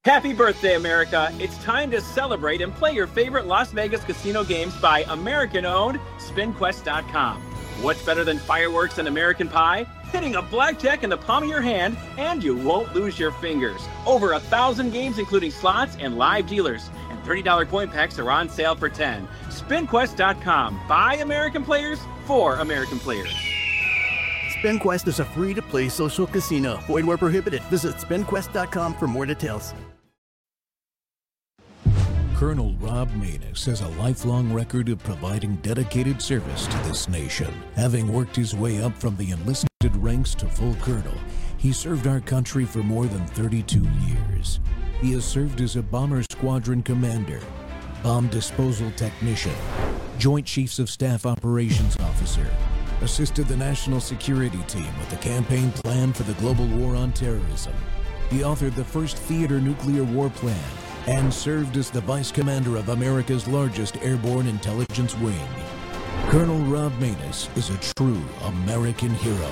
Happy birthday, America. It's time to celebrate and play your favorite Las Vegas casino games by American-owned SpinQuest.com. What's better than fireworks and American Pie? Hitting a blackjack in the palm of your hand, and you won't lose your fingers. Over 1,000 games, including slots and live dealers. And $30 coin packs are on sale for $10. SpinQuest.com. By American players, for American players. SpinQuest is a free-to-play social casino. Void where prohibited. Visit SpinQuest.com for more details. Colonel Rob Maness has a lifelong record of providing dedicated service to this nation. Having worked his way up from the enlisted ranks to full colonel, he served our country for more than 32 years. He has served as a bomber squadron commander, bomb disposal technician, Joint Chiefs of Staff operations officer, assisted the national security team with the campaign plan for the global war on terrorism. He authored the first theater nuclear war plan and served as the vice commander of America's largest airborne intelligence wing. Colonel Rob Maness is a true American hero.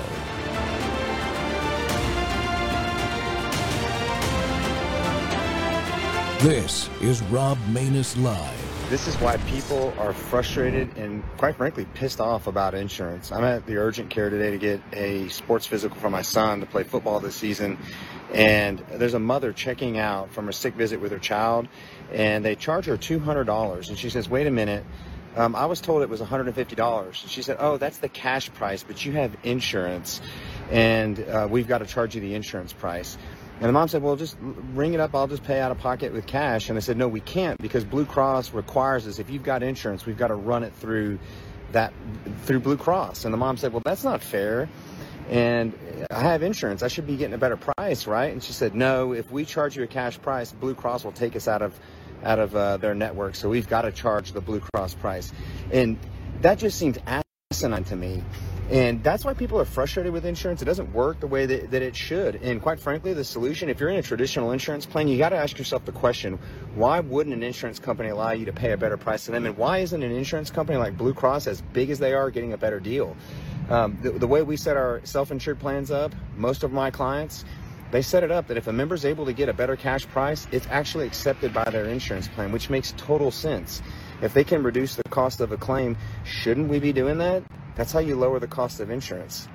This is Rob Maness Live. This is why people are frustrated and, quite frankly, pissed off about insurance. I'm at the urgent care today to get a sports physical for my son to play football this season. And there's a mother checking out from a sick visit with her child, and they charge her $200. And she says, wait a minute, I was told it was $150. And she said, oh, that's the cash price, but you have insurance, and we've got to charge you the insurance price. And the mom said, well, just ring it up. I'll just pay out of pocket with cash. And I said, no, we can't, because Blue Cross requires us, if you've got insurance, we've got to run it through Blue Cross. And the mom said, well, that's not fair. And I have insurance. I should be getting a better price, right? And she said, no, if we charge you a cash price, Blue Cross will take us out of their network. So we've got to charge the Blue Cross price. And that just seems asinine to me. And that's why people are frustrated with insurance. It doesn't work the way that it should. And quite frankly, the solution, if you're in a traditional insurance plan, you got to ask yourself the question, why wouldn't an insurance company allow you to pay a better price to them? And why isn't an insurance company like Blue Cross, as big as they are, getting a better deal? The way we set our self-insured plans up, most of my clients, they set it up that if a member's able to get a better cash price, it's actually accepted by their insurance plan, which makes total sense. If they can reduce the cost of a claim, shouldn't we be doing that? That's how you lower the cost of insurance.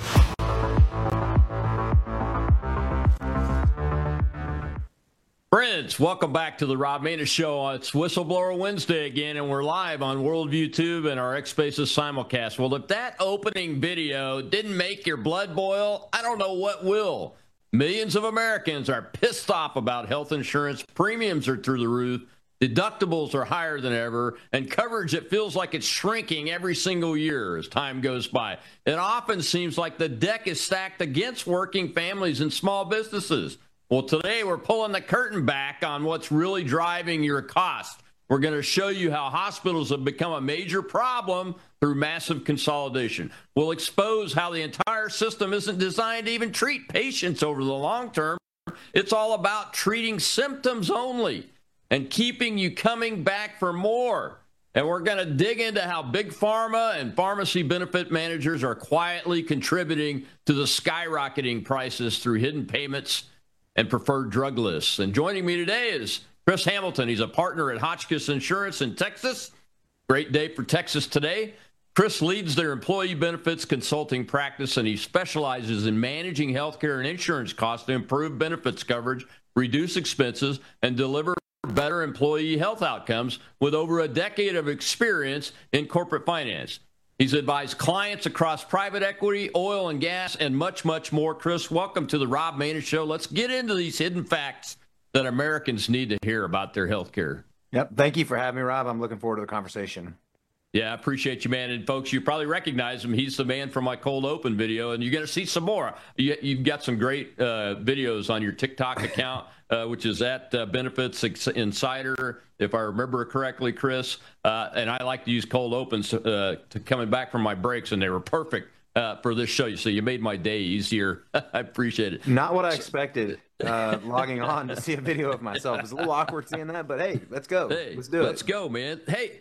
Friends, welcome back to the Rob Maness Show. It's Whistleblower Wednesday again, and we're live on Worldview Tube and our X Spaces simulcast. Well, if that opening video didn't make your blood boil, I don't know what will. Millions of Americans are pissed off about health insurance. Premiums are through the roof. Deductibles are higher than ever, and coverage, it feels like it's shrinking every single year as time goes by. It often seems like the deck is stacked against working families and small businesses. Well, today we're pulling the curtain back on what's really driving your cost. We're going to show you how hospitals have become a major problem through massive consolidation. We'll expose how the entire system isn't designed to even treat patients over the long term. It's all about treating symptoms only and keeping you coming back for more. And we're going to dig into how big pharma and pharmacy benefit managers are quietly contributing to the skyrocketing prices through hidden payments and preferred drug lists. And joining me today is Chris Hamilton. He's a partner at Hotchkiss Insurance in Texas. Great day for Texas today. Chris leads their employee benefits consulting practice, and he specializes in managing healthcare and insurance costs to improve benefits coverage, reduce expenses, and deliver better employee health outcomes with over a decade of experience in corporate finance. He's advised clients across private equity, oil and gas, and much, much more. Chris, welcome to the Rob Maness Show. Let's get into these hidden facts that Americans need to hear about their health care. Yep. Thank you for having me, Rob. I'm looking forward to the conversation. Yeah, I appreciate you, man. And folks, you probably recognize him. He's the man from my cold open video, and you're going to see some more. You've got some great videos on your TikTok account, which is at Benefits Insider, if I remember correctly, Chris. And I like to use cold opens to coming back from my breaks, and they were perfect for this show. So you made my day easier. I appreciate it. Not what I expected. Logging on to see a video of myself. It's a little awkward seeing that, but hey, let's go. Let's do it. Let's go, man. Hey,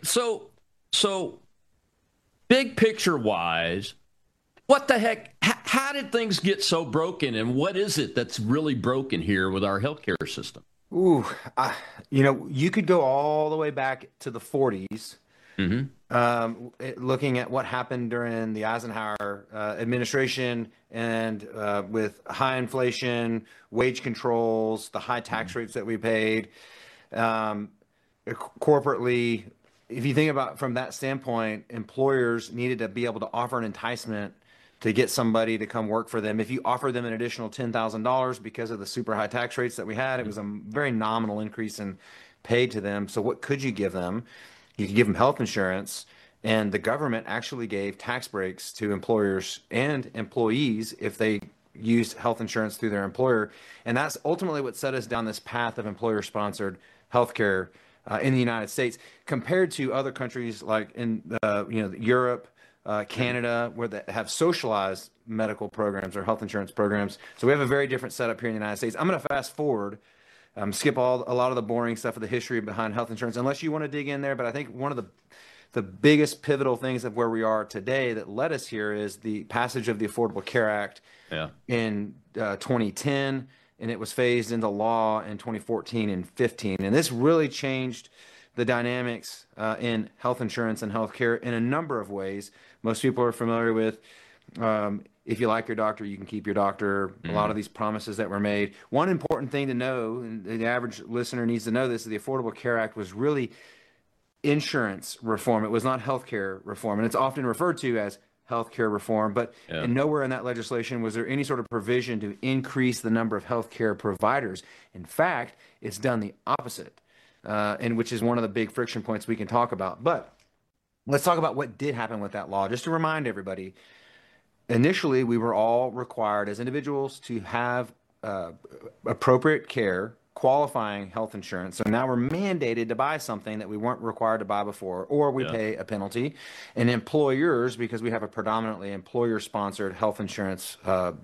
so big picture wise, what the heck, how did things get so broken, and what is it that's really broken here with our healthcare system? Ooh, you could go all the way back to the 40s, Mm-hmm. looking at what happened during the Eisenhower administration and with high inflation, wage controls, the high tax rates that we paid. Um, Corporately, if you think about from that standpoint, employers needed to be able to offer an enticement to get somebody to come work for them. If you offer them an additional $10,000 because of the super high tax rates that we had, it was a very nominal increase in pay to them. So what could you give them? You could give them health insurance, and the government actually gave tax breaks to employers and employees if they used health insurance through their employer. And that's ultimately what set us down this path of employer-sponsored healthcare in the United States, compared to other countries like in Europe, Canada, where they have socialized medical programs or health insurance programs. So we have a very different setup here in the United States. I'm going to fast forward, skip a lot of the boring stuff of the history behind health insurance, unless you want to dig in there. But I think one of the biggest pivotal things of where we are today that led us here is the passage of the Affordable Care Act in 2010, and it was phased into law in 2014 and 15. And this really changed the dynamics in health insurance and healthcare in a number of ways. Most people are familiar with if you like your doctor, you can keep your doctor. A lot of these promises that were made. One important thing to know, and the average listener needs to know this, is the Affordable Care Act was really insurance reform. It was not healthcare reform. And it's often referred to as healthcare reform, but and nowhere in that legislation was there any sort of provision to increase the number of healthcare providers. In fact, it's done the opposite, and which is one of the big friction points we can talk about. But let's talk about what did happen with that law. Just to remind everybody, initially we were all required as individuals to have appropriate care, qualifying health insurance. So now we're mandated to buy something that we weren't required to buy before, or we pay a penalty. And employers, because we have a predominantly employer-sponsored health insurance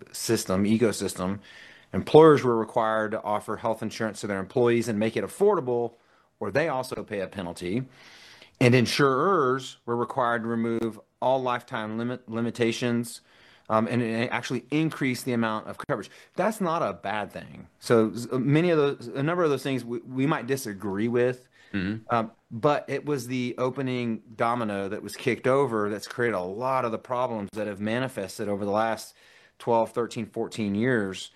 ecosystem, employers were required to offer health insurance to their employees and make it affordable, or they also pay a penalty. And insurers were required to remove all lifetime limitations, and actually increase the amount of coverage. That's not a bad thing. So a number of those things we might disagree with, but it was the opening domino that was kicked over that's created a lot of the problems that have manifested over the last 12, 13, 14 years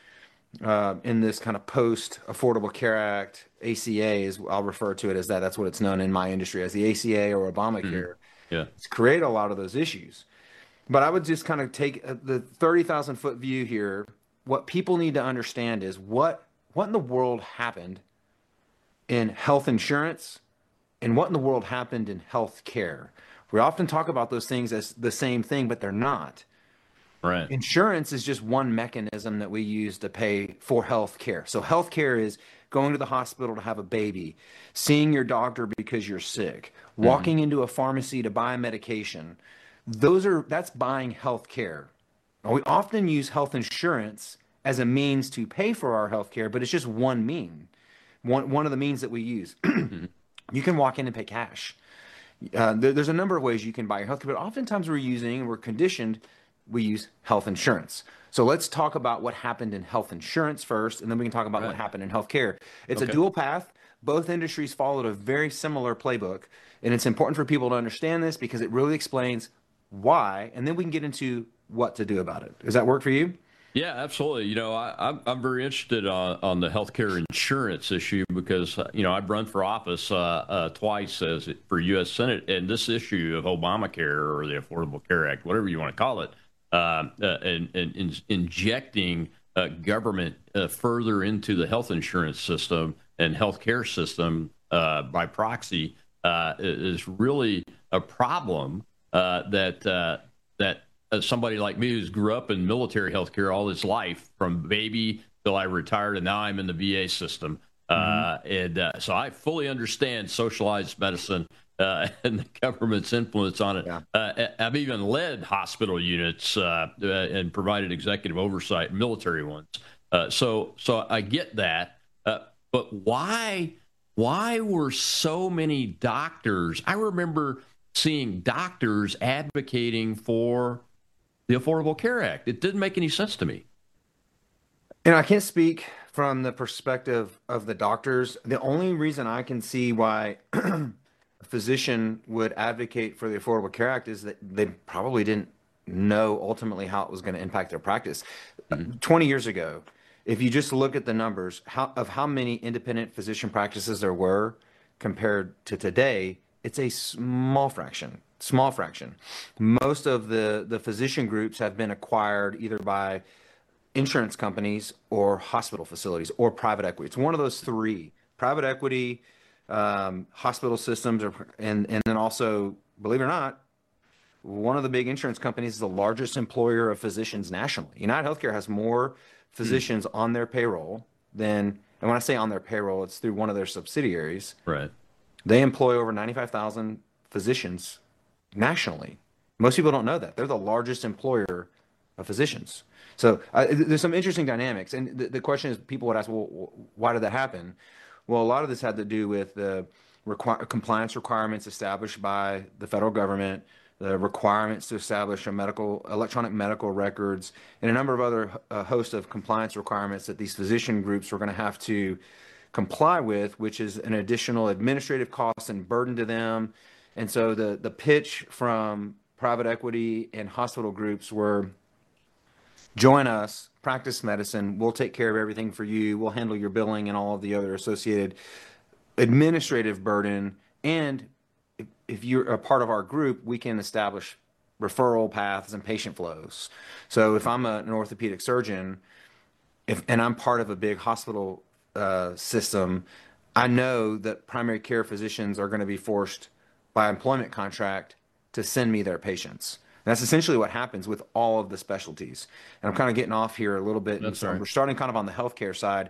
in this kind of post-Affordable Care Act. ACA, I'll refer to it as that. That's what it's known in my industry as the ACA or Obamacare. It's created a lot of those issues. But I would just kind of take the 30,000 foot view here. What people need to understand is what in the world happened in health insurance and what in the world happened in health care. We often talk about those things as the same thing, but they're not. Right. Insurance is just one mechanism that we use to pay for health care. So health care is going to the hospital to have a baby, seeing your doctor because you're sick, walking into a pharmacy to buy medication. That's buying health care. We often use health insurance as a means to pay for our health care, but it's just one of the means that we use. You can walk in and pay cash. There's a number of ways you can buy your health care, but oftentimes we use health insurance. So let's talk about what happened in health insurance first, and then we can talk about what happened in health care. It's a dual path. Both industries followed a very similar playbook, and it's important for people to understand this because it really explains why, and then we can get into what to do about it. Does that work for you? Yeah, absolutely. I'm very interested on the healthcare insurance issue because, I've run for office twice for U.S. Senate, and this issue of Obamacare or the Affordable Care Act, whatever you want to call it, and injecting government further into the health insurance system and healthcare system by proxy is really a problem. That somebody like me who's grew up in military healthcare all his life, from baby till I retired, and now I'm in the VA system. So I fully understand socialized medicine and the government's influence on it. I've even led hospital units and provided executive oversight, military ones. So I get that. But why were so many doctors? I remember seeing doctors advocating for the Affordable Care Act. It didn't make any sense to me. And I can't speak from the perspective of the doctors, the only reason I can see why a physician would advocate for the Affordable Care Act is that they probably didn't know ultimately how it was going to impact their practice. 20 years ago, if you just look at the numbers of how many independent physician practices there were compared to today, it's a small fraction. Most of the physician groups have been acquired either by insurance companies or hospital facilities or private equity. It's one of those three: private equity, hospital systems, and then also, believe it or not, one of the big insurance companies is the largest employer of physicians nationally. United Healthcare has more physicians on their payroll than, and when I say on their payroll, it's through one of their subsidiaries. Right. They employ over 95,000 physicians nationally. Most people don't know that. They're the largest employer of physicians. So there's some interesting dynamics. And the question is, people would ask, well, why did that happen? Well, a lot of this had to do with the compliance requirements established by the federal government, the requirements to establish electronic medical records, and a number of other host of compliance requirements that these physician groups were going to have to comply with, which is an additional administrative cost and burden to them. And so the pitch from private equity and hospital groups were, join us, practice medicine, we'll take care of everything for you, we'll handle your billing and all of the other associated administrative burden, and if you're a part of our group, we can establish referral paths and patient flows. So if I'm an orthopedic surgeon, and I'm part of a big hospital system, I know that primary care physicians are going to be forced by employment contract to send me their patients. And that's essentially what happens with all of the specialties. And I'm kind of getting off here a little bit. So we're starting kind of on the healthcare side.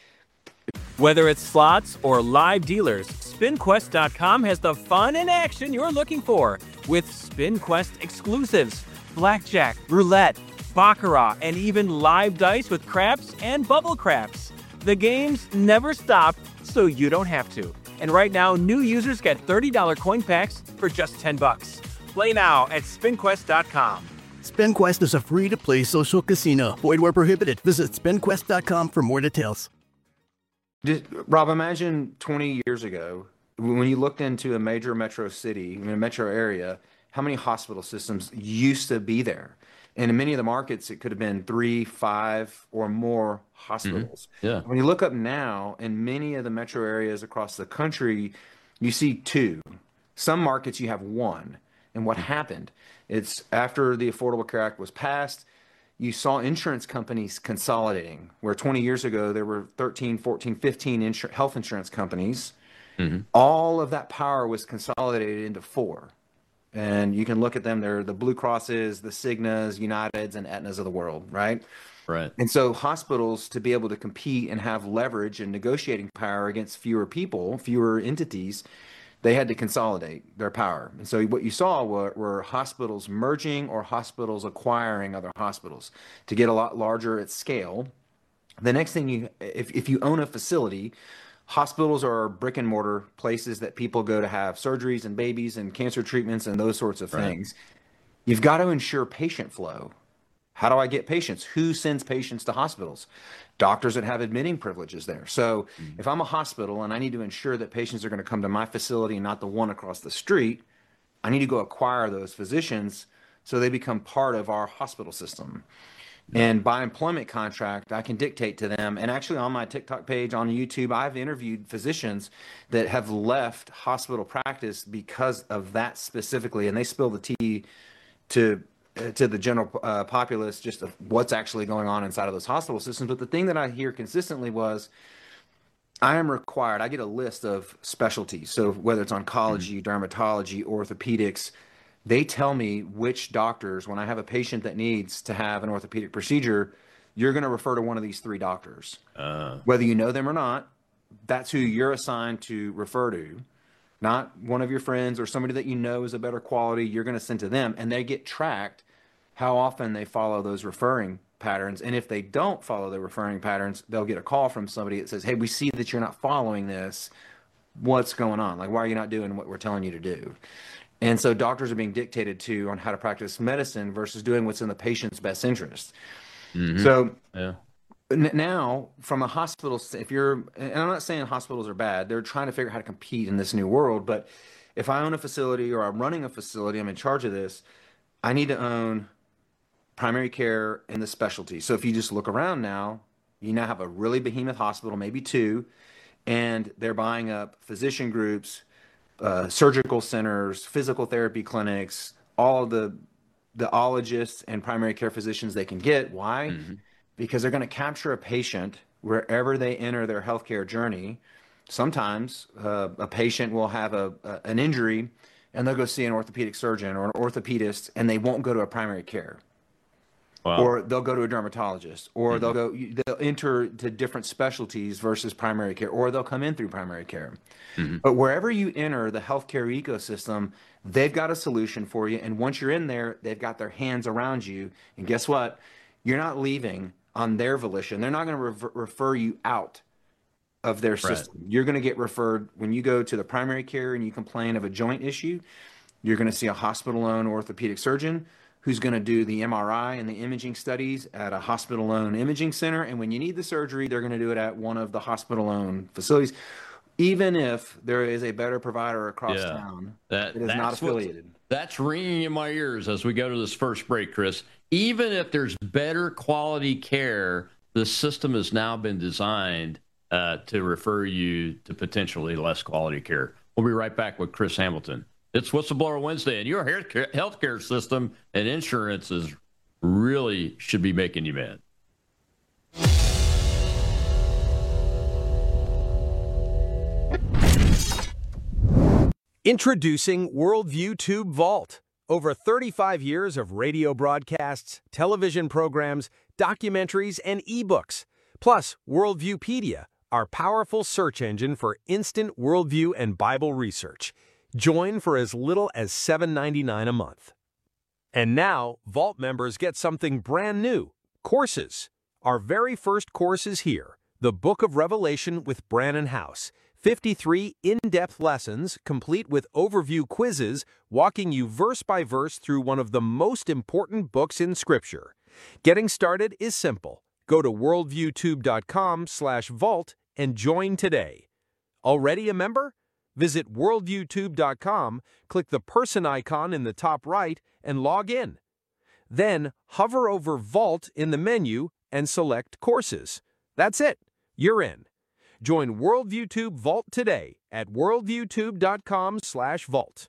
Whether it's slots or live dealers, SpinQuest.com has the fun and action you're looking for with SpinQuest exclusives, blackjack, roulette, baccarat, and even live dice with craps and bubble craps. The games never stop, so you don't have to. And right now, new users get $30 coin packs for just $10. Play now at SpinQuest.com. SpinQuest is a free-to-play social casino. Void where prohibited. Visit SpinQuest.com for more details. Rob, imagine 20 years ago, when you looked into a major metro city, a metro area, how many hospital systems used to be there? And in many of the markets, it could have been 3, 5, or more hospitals. Yeah. When you look up now, in many of the metro areas across the country, you see 2. Some markets, you have 1. And what happened? It's after the Affordable Care Act was passed, you saw insurance companies consolidating, where 20 years ago there were 13, 14, 15 health insurance companies. All of that power was consolidated into 4. And you can look at them. They're the Blue Crosses, the Cignas, Uniteds, and Aetnas of the world, right? Right. And so hospitals, to be able to compete and have leverage and negotiating power against fewer people, fewer entities, they had to consolidate their power. And so what you saw were hospitals merging or hospitals acquiring other hospitals to get a lot larger at scale. The next thing if you own a facility, hospitals are brick and mortar places that people go to have surgeries and babies and cancer treatments and those sorts of things. You've got to ensure patient flow. How do I get patients? Who sends patients to hospitals? Doctors that have admitting privileges there. So if I'm a hospital and I need to ensure that patients are going to come to my facility and not the one across the street, I need to go acquire those physicians so they become part of our hospital system. And by employment contract, I can dictate to them. And actually on my TikTok page, on YouTube, I've interviewed physicians that have left hospital practice because of that specifically. And they spill the tea to the general populace just of what's actually going on inside of those hospital systems. But the thing that I hear consistently was, I am required, I get a list of specialties. So whether it's oncology, dermatology, orthopedics, they tell me which doctors, when I have a patient that needs to have an orthopedic procedure, you're going to refer to one of these 3 doctors. Whether you know them or not, that's who you're assigned to refer to. Not one of your friends or somebody that you know is a better quality, you're going to send to them. And they get tracked how often they follow those referring patterns. And if they don't follow the referring patterns, they'll get a call from somebody that says, hey, we see that you're not following this. What's going on? Like, why are you not doing what we're telling you to do? And so doctors are being dictated to on how to practice medicine versus doing what's in the patient's best interest. So Now, from a hospital, if you're, and I'm not saying hospitals are bad, they're trying to figure out how to compete in this new world. But if I own a facility or I'm running a facility, I'm in charge of this, I need to own primary care and the specialty. So if you just look around now, you now have a really behemoth hospital, maybe two, and they're buying up physician groups, surgical centers, physical therapy clinics, all the ologists and primary care physicians they can get. Why? Because they're going to capture a patient wherever they enter their healthcare journey. Sometimes a patient will have an injury and they'll go see an orthopedic surgeon or an orthopedist and they won't go to a primary care. Wow. Or they'll go to a dermatologist, or they'll enter to different specialties versus primary care, or they'll come in through primary care. But wherever you enter the healthcare ecosystem, they've got a solution for you. And once you're in there, they've got their hands around you. And guess what? You're not leaving on their volition. They're not going to refer you out of their system. Right. You're going to get referred when you go to the primary care and you complain of a joint issue. You're going to see a hospital-owned orthopedic surgeon who's going to do the MRI and the imaging studies at a hospital-owned imaging center. And when you need the surgery, they're going to do it at one of the hospital-owned facilities, even if there is a better provider across town that is not affiliated. That's ringing in my ears as we go to this first break, Chris. Even if there's better quality care, the system has now been designed to refer you to potentially less quality care. We'll be right back with Chris Hamilton. It's Whistleblower Wednesday, and your healthcare system and insurance really should be making you mad. Introducing Worldview Tube Vault. Over 35 years of radio broadcasts, television programs, documentaries, and ebooks. Plus, Worldviewpedia, our powerful search engine for instant worldview and Bible research. Join for as little as $7.99 a month. And now, Vault members get something brand new, courses. Our very first course is here, the Book of Revelation with Brannon House. 53 in-depth lessons, complete with overview quizzes, walking you verse by verse through one of the most important books in Scripture. Getting started is simple. Go to worldviewtube.com/vault and join today. Already a member? Visit worldviewtube.com, click the person icon in the top right, and log in. Then hover over Vault in the menu and select Courses. That's it. You're in. Join WorldviewTube Vault today at worldviewtube.com/vault.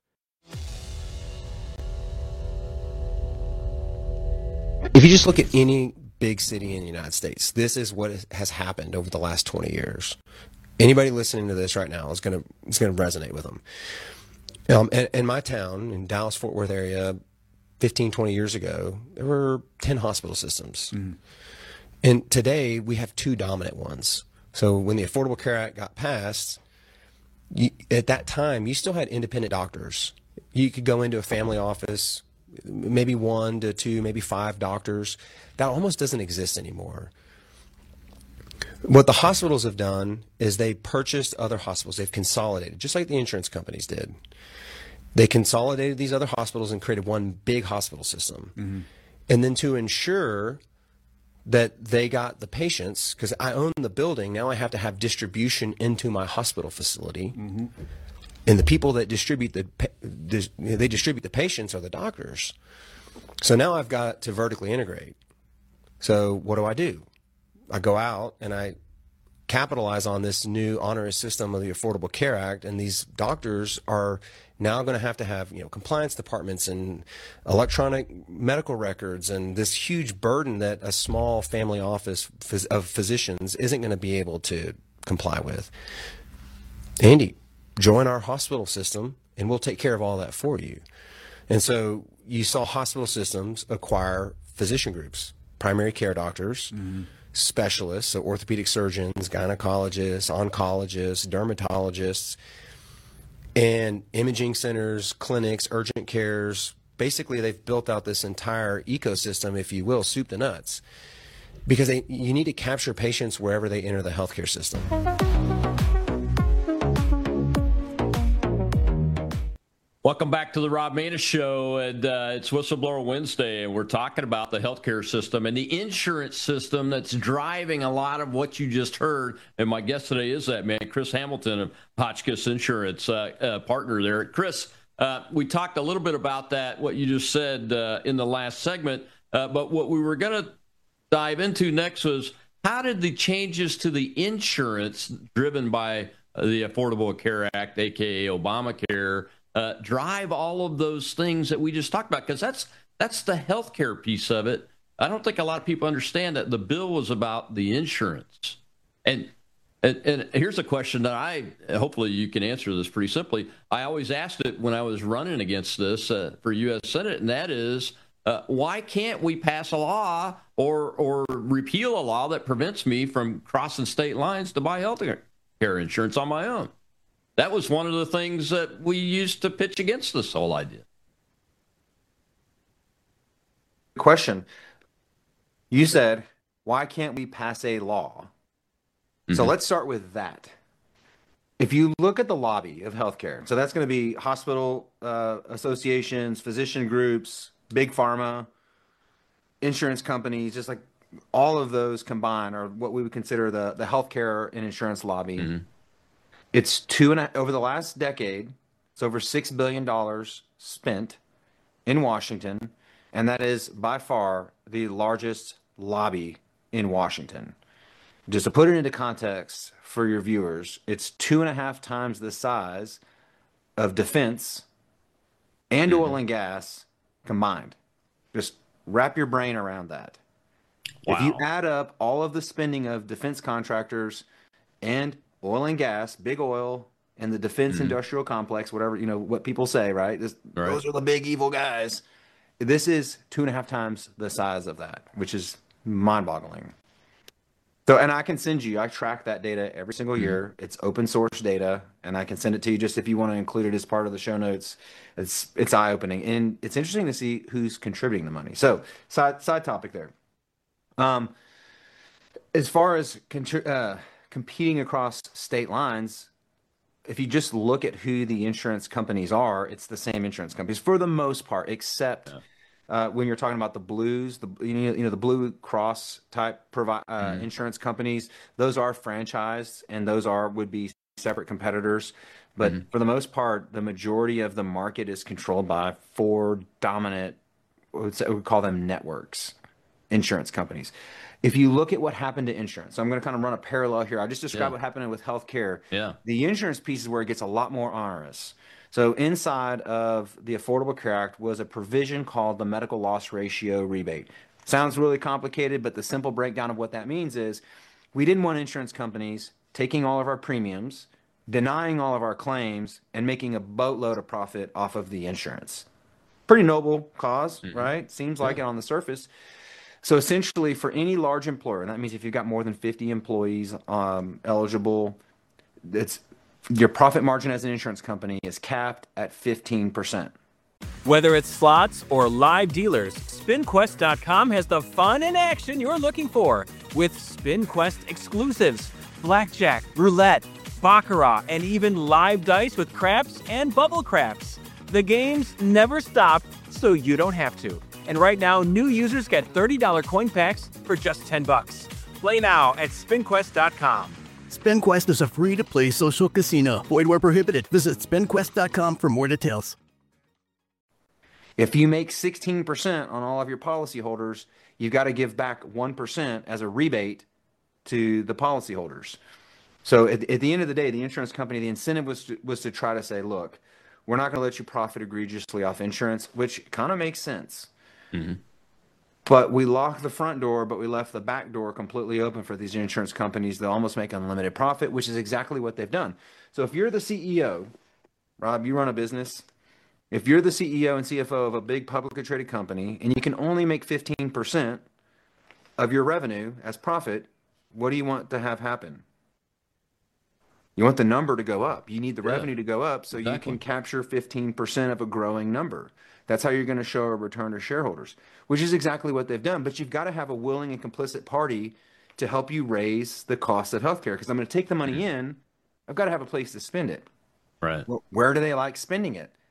If you just look at any big city in the United States, this is what has happened over the last 20 years. Anybody listening to this right now is going to resonate with them. In my town, in Dallas-Fort Worth area, 15, 20 years ago, there were 10 hospital systems. And today, we have 2 dominant ones. So when the Affordable Care Act got passed, at that time, you still had independent doctors. You could go into a family office, maybe 1 to 2, maybe 5 doctors. That almost doesn't exist anymore. What the hospitals have done is they purchased other hospitals. They've consolidated, just like the insurance companies did. They consolidated these other hospitals and created one big hospital system. And then to ensure that they got the patients, because I own the building, now I have to have distribution into my hospital facility. And the people that distribute the patients are the doctors. So now I've got to vertically integrate. So what do? I go out and I capitalize on this new onerous system of the Affordable Care Act, and these doctors are now going to have, compliance departments and electronic medical records, and this huge burden that a small family office of physicians isn't going to be able to comply with. Andy, join our hospital system and we'll take care of all that for you. And so you saw hospital systems acquire physician groups, primary care doctors, specialists, so orthopedic surgeons, gynecologists, oncologists, dermatologists, and imaging centers, clinics, urgent cares. Basically, they've built out this entire ecosystem, if you will, soup to nuts, because you need to capture patients wherever they enter the healthcare system. Welcome back to the Rob Maness Show, and it's Whistleblower Wednesday, and we're talking about the healthcare system and the insurance system that's driving a lot of what you just heard. And my guest today is that man, Chris Hamilton of Hotchkiss Insurance, partner there. Chris, we talked a little bit about that, what you just said in the last segment, but what we were going to dive into next was how did the changes to the insurance driven by the Affordable Care Act, aka Obamacare, drive all of those things that we just talked about? Because that's the healthcare piece of it. I don't think a lot of people understand that the bill was about the insurance. And here's a question that hopefully you can answer this pretty simply. I always asked it when I was running against this for U.S. Senate, and that is, why can't we pass a law or repeal a law that prevents me from crossing state lines to buy health care insurance on my own? That was one of the things that we used to pitch against this whole idea. Question. You said, why can't we pass a law? Mm-hmm. So let's start with that. If you look at the lobby of healthcare, so that's going to be hospital associations, physician groups, big pharma, insurance companies, just like all of those combined are what we would consider the healthcare and insurance lobby. Mm-hmm. It's over the last decade, it's over $6 billion spent in Washington, and that is by far the largest lobby in Washington. Just to put it into context for your viewers, it's 2.5 times the size of defense and oil and gas combined. Just wrap your brain around that. Wow. If you add up all of the spending of defense contractors and oil and gas, big oil, and the defense industrial complex, whatever, what people say, right? Those are the big evil guys. This is 2.5 times the size of that, which is mind-boggling. So, and I track that data every single year. It's open source data, and I can send it to you just if you want to include it as part of the show notes. It's eye-opening, and it's interesting to see who's contributing the money. So, side topic there. As far as competing across state lines, if you just look at who the insurance companies are, it's the same insurance companies for the most part, except when you're talking about the Blues, the Blue Cross type insurance companies. Those are franchised, and those would be separate competitors. But for the most part, the majority of the market is controlled by 4 dominant, we would call them networks, insurance companies. If you look at what happened to insurance, so I'm going to kind of run a parallel here. I just described what happened with healthcare. Yeah. The insurance piece is where it gets a lot more onerous. So inside of the Affordable Care Act was a provision called the medical loss ratio rebate. Sounds really complicated, but the simple breakdown of what that means is we didn't want insurance companies taking all of our premiums, denying all of our claims, and making a boatload of profit off of the insurance. Pretty noble cause, right? Seems like it on the surface. So essentially, for any large employer, and that means if you've got more than 50 employees eligible, your profit margin as an insurance company is capped at 15%. Whether it's slots or live dealers, SpinQuest.com has the fun and action you're looking for with SpinQuest exclusives, blackjack, roulette, baccarat, and even live dice with craps and bubble craps. The games never stop, so you don't have to. And right now, new users get $30 coin packs for just $10. Play now at SpinQuest.com. SpinQuest is a free-to-play social casino. Void where prohibited. Visit SpinQuest.com for more details. If you make 16% on all of your policyholders, you've got to give back 1% as a rebate to the policyholders. So at the end of the day, the insurance company, the incentive was to try to say, look, we're not going to let you profit egregiously off insurance, which kind of makes sense. But we locked the front door, but we left the back door completely open for these insurance companies to almost make unlimited profit, which is exactly what they've done. So if you're the CEO, Rob, you run a business. If you're the CEO and CFO of a big publicly traded company and you can only make 15% of your revenue as profit, what do you want to have happen? You want the number to go up. You need the revenue to go up so you can capture 15% of a growing number. That's how you're going to show a return to shareholders, which is exactly what they've done. But you've got to have a willing and complicit party to help you raise the cost of healthcare, because I'm going to take the money in. I've got to have a place to spend it. Right. Well, where do they like spending it?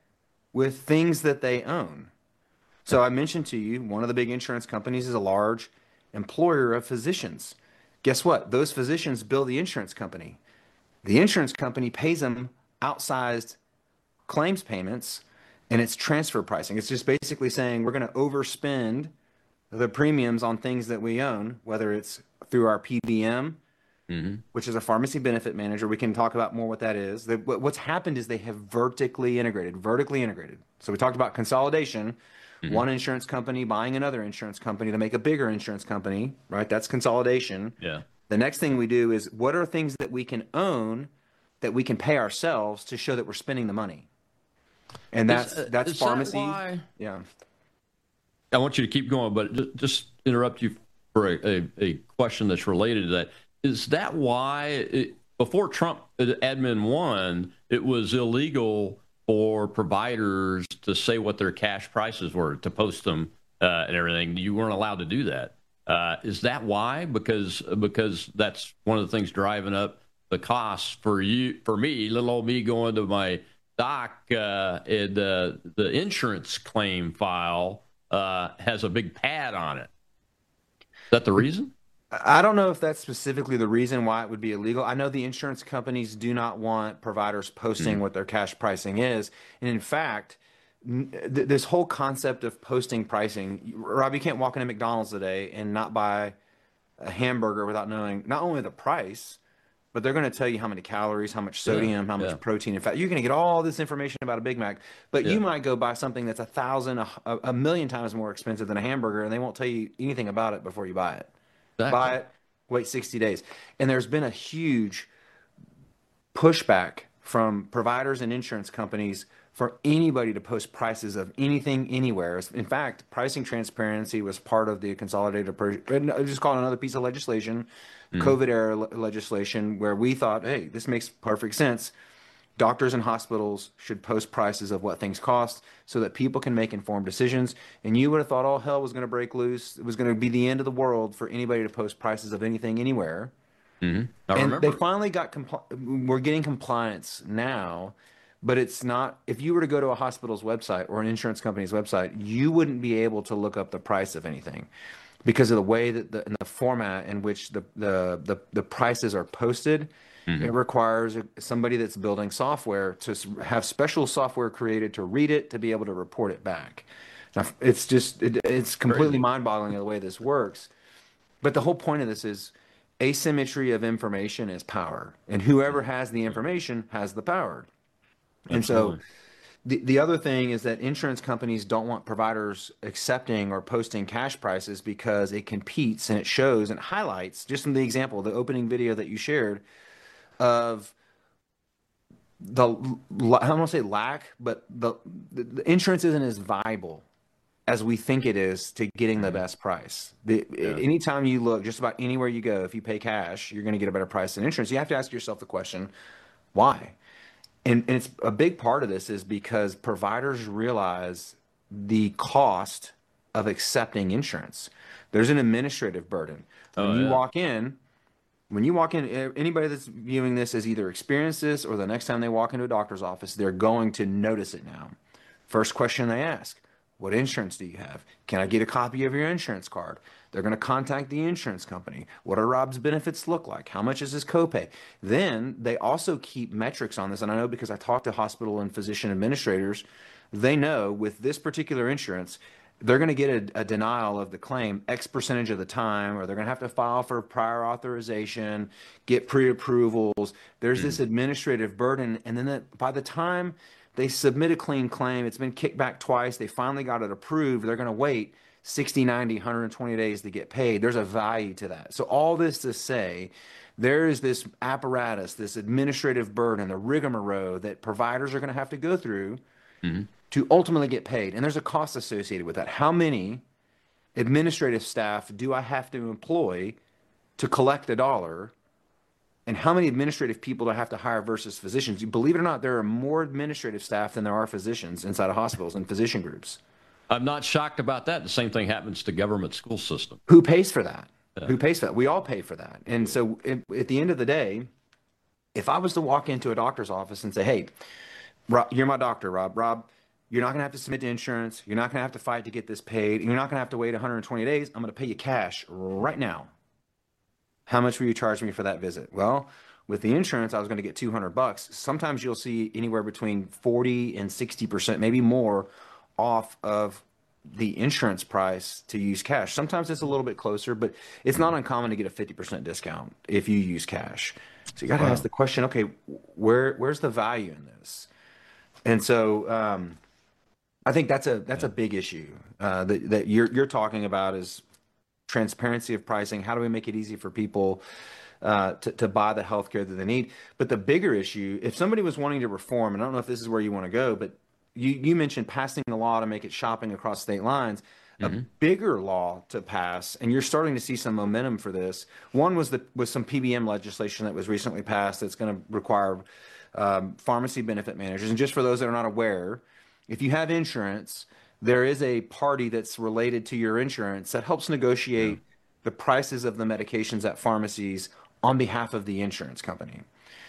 with things that they own. So I mentioned to you, one of the big insurance companies is a large employer of physicians. Guess what? Those physicians bill the insurance company. The insurance company pays them outsized claims payments, and it's transfer pricing. It's just basically saying we're going to overspend the premiums on things that we own, whether it's through our PBM, which is a pharmacy benefit manager. We can talk about more what that is. What's happened is they have vertically integrated. So we talked about consolidation, one insurance company buying another insurance company to make a bigger insurance company, right? That's consolidation. Yeah. The next thing we do is what are things that we can own that we can pay ourselves to show that we're spending the money? And that's pharmacy. Yeah. I want you to keep going, but just interrupt you for a question that's related to that. Is that why before Trump admin 1, it was illegal for providers to say what their cash prices were, to post them and everything? You weren't allowed to do that. Is that why? Because that's one of the things driving up the costs for me, little old me going to my doc, and the insurance claim file has a big pad on it. Is that the reason? I don't know if that's specifically the reason why it would be illegal. I know the insurance companies do not want providers posting what their cash pricing is. And in fact, this whole concept of posting pricing, Rob, you can't walk into McDonald's today and not buy a hamburger without knowing not only the price, but they're going to tell you how many calories, how much sodium, how much protein and fat. You're going to get all this information about a Big Mac, but you might go buy something that's 1,000, a million times more expensive than a hamburger, and they won't tell you anything about it before you buy it. Exactly. Buy it, wait 60 days. And there's been a huge pushback from providers and insurance companies for anybody to post prices of anything anywhere. In fact, pricing transparency was part of the consolidated, just call it another piece of legislation, COVID era legislation, where we thought, hey, this makes perfect sense. Doctors and hospitals should post prices of what things cost so that people can make informed decisions. And you would have thought all hell was going to break loose. It was going to be the end of the world for anybody to post prices of anything anywhere. I remember. They finally got we're getting compliance now, but it's not. If you were to go to a hospital's website or an insurance company's website, you wouldn't be able to look up the price of anything because of the way that the format in which the prices are posted. It requires somebody that's building software to have special software created to read it, to be able to report it back. Now, it's just, it's completely mind-boggling the way this works. But the whole point of this is asymmetry of information is power. And whoever has the information has the power. And so the other thing is that insurance companies don't want providers accepting or posting cash prices because it competes and it shows and highlights, just in the example, the opening video that you shared, of the, I don't want to say lack, but the insurance isn't as viable as we think it is to getting the best price. Anytime you look, just about anywhere you go, if you pay cash, you're going to get a better price than insurance. You have to ask yourself the question, why? And it's a big part of this is because providers realize the cost of accepting insurance. There's an administrative burden. When you walk in, anybody that's viewing this as either experienced this or the next time they walk into a doctor's office, they're going to notice it now. First question they ask, what insurance do you have? Can I get a copy of your insurance card? They're going to contact the insurance company. What do Rob's benefits look like? How much is his copay? Then they also keep metrics on this. And I know because I talk to hospital and physician administrators, they know with this particular insurance, they're going to get a denial of the claim X percentage of the time, or they're going to have to file for prior authorization, get pre-approvals. There's this administrative burden. And then by the time they submit a clean claim, it's been kicked back twice, they finally got it approved, they're going to wait 60, 90, 120 days to get paid. There's a value to that. So all this to say, there is this apparatus, this administrative burden, the rigmarole that providers are going to have to go through to ultimately get paid. And there's a cost associated with that. How many administrative staff do I have to employ to collect a dollar? And how many administrative people do I have to hire versus physicians? Believe it or not, there are more administrative staff than there are physicians inside of hospitals and physician groups. I'm not shocked about that. The same thing happens to government school system. Who pays for that? Who pays for that? We all pay for that. And so at the end of the day, if I was to walk into a doctor's office and say, hey, Rob, you're my doctor, Rob. Rob, You're not going to have to submit to insurance. You're not going to have to fight to get this paid. You're not going to have to wait 120 days. I'm going to pay you cash right now. How much will you charge me for that visit? Well, with the insurance, I was going to get $200. Sometimes you'll see anywhere between 40 and 60%, maybe more, off of the insurance price to use cash. Sometimes it's a little bit closer, but it's not uncommon to get a 50% discount if you use cash. So you got to ask the question, okay, where's the value in this? And so I think that's a big issue that you're talking about is transparency of pricing. How do we make it easy for people to buy the healthcare that they need? But the bigger issue, if somebody was wanting to reform, and I don't know if this is where you want to go, but you mentioned passing a law to make it shopping across state lines. A bigger law to pass, and you're starting to see some momentum for this. One was some PBM legislation that was recently passed that's going to require pharmacy benefit managers. And just for those that are not aware, if you have insurance, there is a party that's related to your insurance that helps negotiate the prices of the medications at pharmacies on behalf of the insurance company.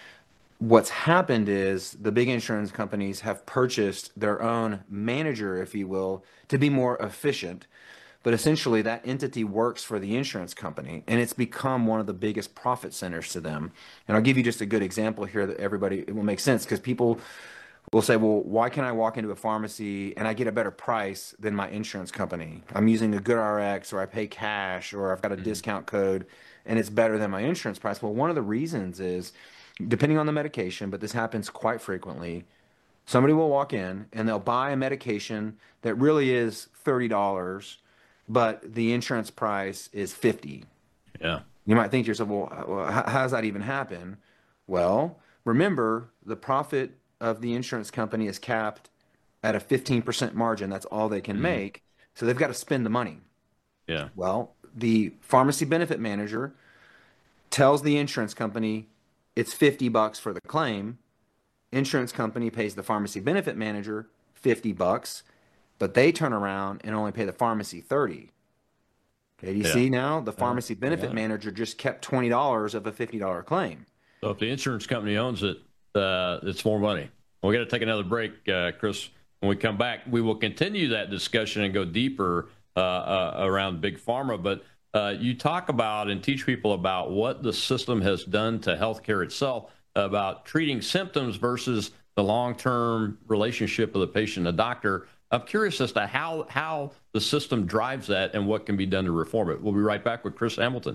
What's happened is the big insurance companies have purchased their own manager, if you will, to be more efficient. But essentially, that entity works for the insurance company, and it's become one of the biggest profit centers to them. And I'll give you just a good example here that it will make sense, because people will say, well, why can't I walk into a pharmacy and I get a better price than my insurance company? I'm using a GoodRx, or I pay cash, or I've got a discount code, and it's better than my insurance price. Well, one of the reasons is, depending on the medication, but this happens quite frequently, somebody will walk in and they'll buy a medication that really is $30, but the insurance price is $50. Yeah. You might think to yourself, well, how does that even happen? Well, remember, the profit of the insurance company is capped at a 15% margin. That's all they can make. So they've got to spend the money. Yeah. Well, the pharmacy benefit manager tells the insurance company it's $50 for the claim. Insurance company pays the pharmacy benefit manager $50, but they turn around and only pay the pharmacy $30. Okay, do you see now? The pharmacy benefit manager just kept $20 of a $50 claim. So if the insurance company owns it, it's more money. We're going to take another break, Chris. When we come back, we will continue that discussion and go deeper around Big Pharma. But you talk about and teach people about what the system has done to healthcare itself, about treating symptoms versus the long-term relationship of the patient and the doctor. I'm curious as to how the system drives that and what can be done to reform it. We'll be right back with Chris Hamilton.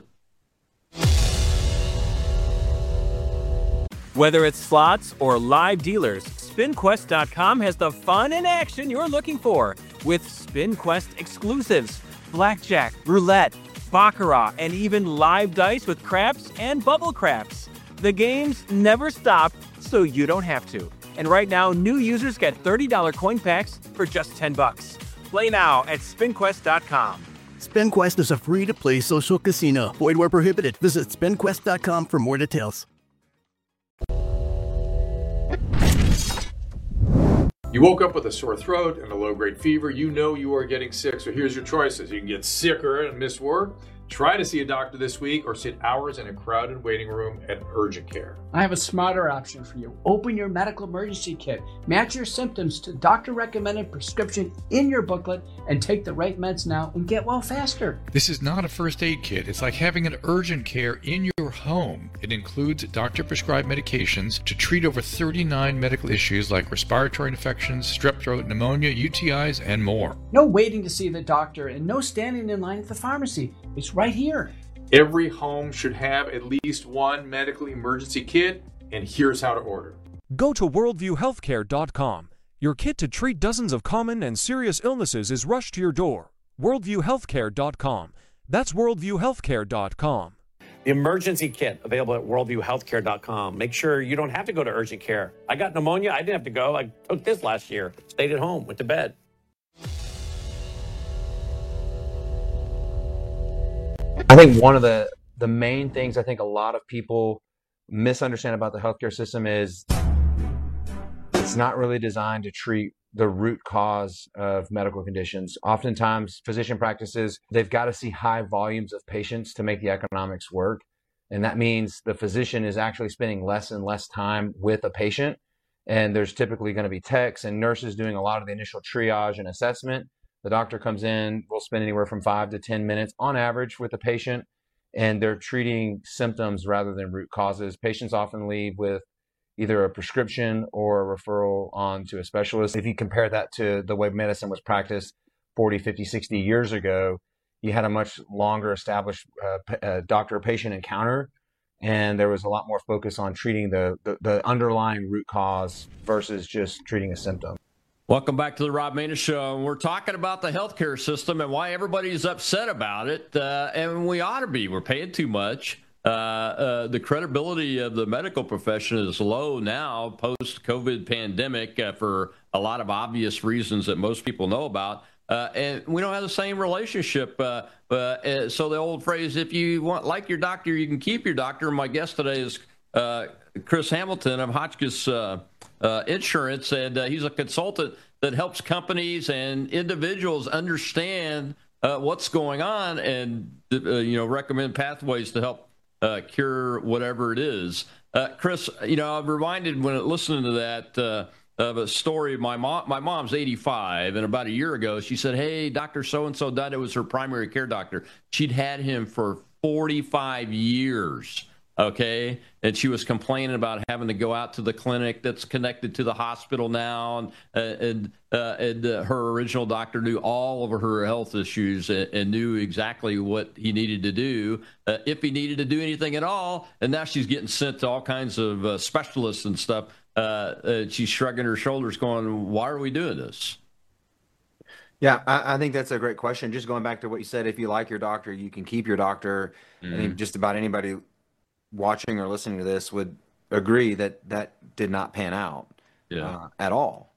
Whether it's slots or live dealers, SpinQuest.com has the fun and action you're looking for with SpinQuest exclusives, blackjack, roulette, baccarat, and even live dice with craps and bubble craps. The games never stop, so you don't have to. And right now, new users get $30 coin packs for just $10. Play now at SpinQuest.com. SpinQuest is a free-to-play social casino. Void where prohibited. Visit SpinQuest.com for more details. You woke up with a sore throat and a low-grade fever. You know you are getting sick, so here's your choices. You can get sicker and miss work. Try to see a doctor this week, or sit hours in a crowded waiting room at urgent care. I have a smarter option for you. Open your medical emergency kit. Match your symptoms to doctor-recommended prescription in your booklet and take the right meds now and get well faster. This is not a first aid kit. It's like having an urgent care in your home. It includes doctor-prescribed medications to treat over 39 medical issues like respiratory infections, strep throat, pneumonia, UTIs, and more. No waiting to see the doctor and no standing in line at the pharmacy. It's right here. Every home should have at least one medical emergency kit, and here's how to order. Go to worldviewhealthcare.com. Your kit to treat dozens of common and serious illnesses is rushed to your door. worldviewhealthcare.com. That's worldviewhealthcare.com. The emergency kit available at worldviewhealthcare.com. Make sure you don't have to go to urgent care. I got pneumonia. I didn't have to go. I took this last year. Stayed at home. Went to bed. I think one of the main things I think a lot of people misunderstand about the healthcare system is it's not really designed to treat the root cause of medical conditions. Oftentimes, physician practices, they've got to see high volumes of patients to make the economics work. And that means the physician is actually spending less and less time with a patient and there's typically going to be techs and nurses doing a lot of the initial triage and assessment. The doctor comes in, will spend anywhere from 5 to 10 minutes on average with the patient, and they're treating symptoms rather than root causes. Patients often leave with either a prescription or a referral on to a specialist. If you compare that to the way medicine was practiced 40, 50, 60 years ago, you had a much longer established doctor-patient encounter, and there was a lot more focus on treating the underlying root cause versus just treating a symptom. Welcome back to the Rob Maness Show. We're talking about the healthcare system and why everybody's upset about it, and we ought to be. We're paying too much. The credibility of the medical profession is low now post-COVID pandemic for a lot of obvious reasons that most people know about. And we don't have the same relationship. So the old phrase, if you like your doctor, you can keep your doctor. My guest today is Chris Hamilton of Hotchkiss Insurance, and he's a consultant that helps companies and individuals understand what's going on and recommend pathways to help cure whatever it is. Chris, I'm reminded when listening to that of a story. My mom's 85, and about a year ago, she said, "Hey, Dr. So-and-so died." It was her primary care doctor. She'd had him for 45 years. Okay. And she was complaining about having to go out to the clinic that's connected to the hospital now. And her original doctor knew all of her health issues and knew exactly what he needed to do, if he needed to do anything at all. And now she's getting sent to all kinds of specialists and stuff. She's shrugging her shoulders going, why are we doing this? Yeah, I think that's a great question. Just going back to what you said, if you like your doctor, you can keep your doctor. I think just about anybody watching or listening to this would agree that that did not pan out at all.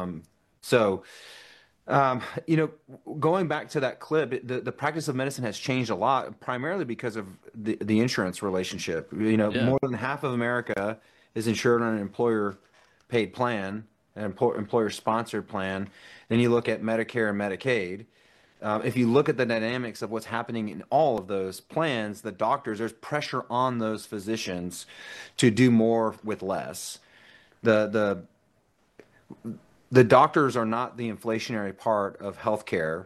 Going back to that clip, the practice of medicine has changed a lot, primarily because of the insurance relationship. More than half of America is insured on an employer-paid plan, an employer-sponsored plan. Then you look at Medicare and Medicaid. If you look at the dynamics of what's happening in all of those plans, the doctors, there's pressure on those physicians to do more with less. The doctors are not the inflationary part of healthcare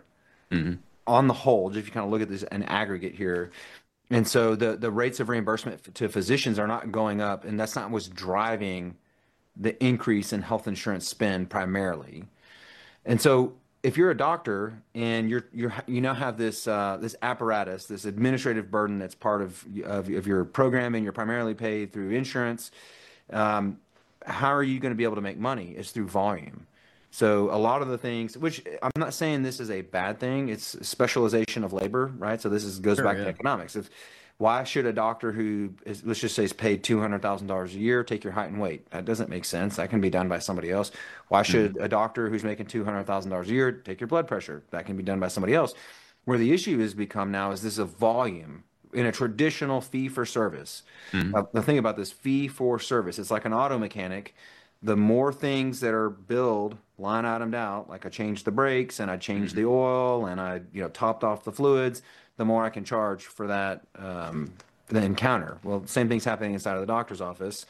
on the whole, if you kind of look at this in aggregate here. And so the rates of reimbursement to physicians are not going up, and that's not what's driving the increase in health insurance spend primarily. And so if you're a doctor and you now have this apparatus, this administrative burden that's part of your programming, you're primarily paid through insurance. How are you going to be able to make money? It's through volume. So a lot of the things, which I'm not saying this is a bad thing, it's specialization of labor, right? So this goes back to economics. Why should a doctor who is, let's just say, is paid $200,000 a year take your height and weight? That doesn't make sense. That can be done by somebody else. Why should a doctor who's making $200,000 a year take your blood pressure? That can be done by somebody else. Where the issue has become now is this a volume in a traditional fee-for-service. The thing about this fee-for-service, it's like an auto mechanic. The more things that are billed, line itemed out, like I changed the brakes and I changed the oil and I topped off the fluids, the more I can charge for that the encounter. Well, same thing's happening inside of the doctor's office.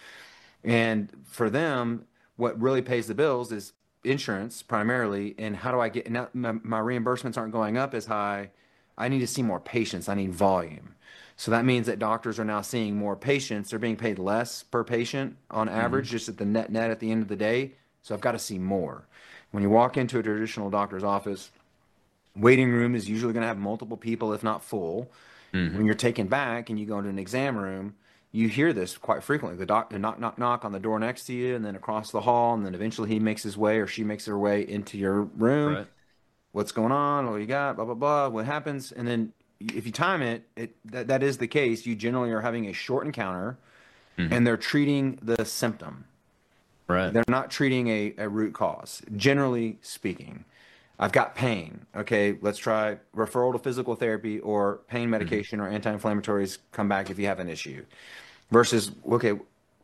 And for them, what really pays the bills is insurance primarily. And how do I get, now my reimbursements aren't going up as high. I need to see more patients. I need volume. So that means that doctors are now seeing more patients. They're being paid less per patient on average, just at the net at the end of the day. So I've got to see more. When you walk into a traditional doctor's office, waiting room is usually going to have multiple people, if not full. When you're taken back and you go into an exam room, you hear this quite frequently. The doctor knock on the door next to you, and then across the hall, and then eventually he makes his way or she makes her way into your room. Right. What's going on? What you got? Blah, blah, blah. What happens? And then if you time it, that is the case. You generally are having a short encounter, and they're treating the symptom. Right. They're not treating a root cause, generally speaking. I've got pain. Okay, let's try referral to physical therapy or pain medication or anti-inflammatories. Come back if you have an issue. Versus, okay,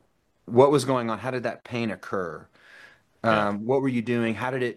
what was going on? How did that pain occur? What were you doing?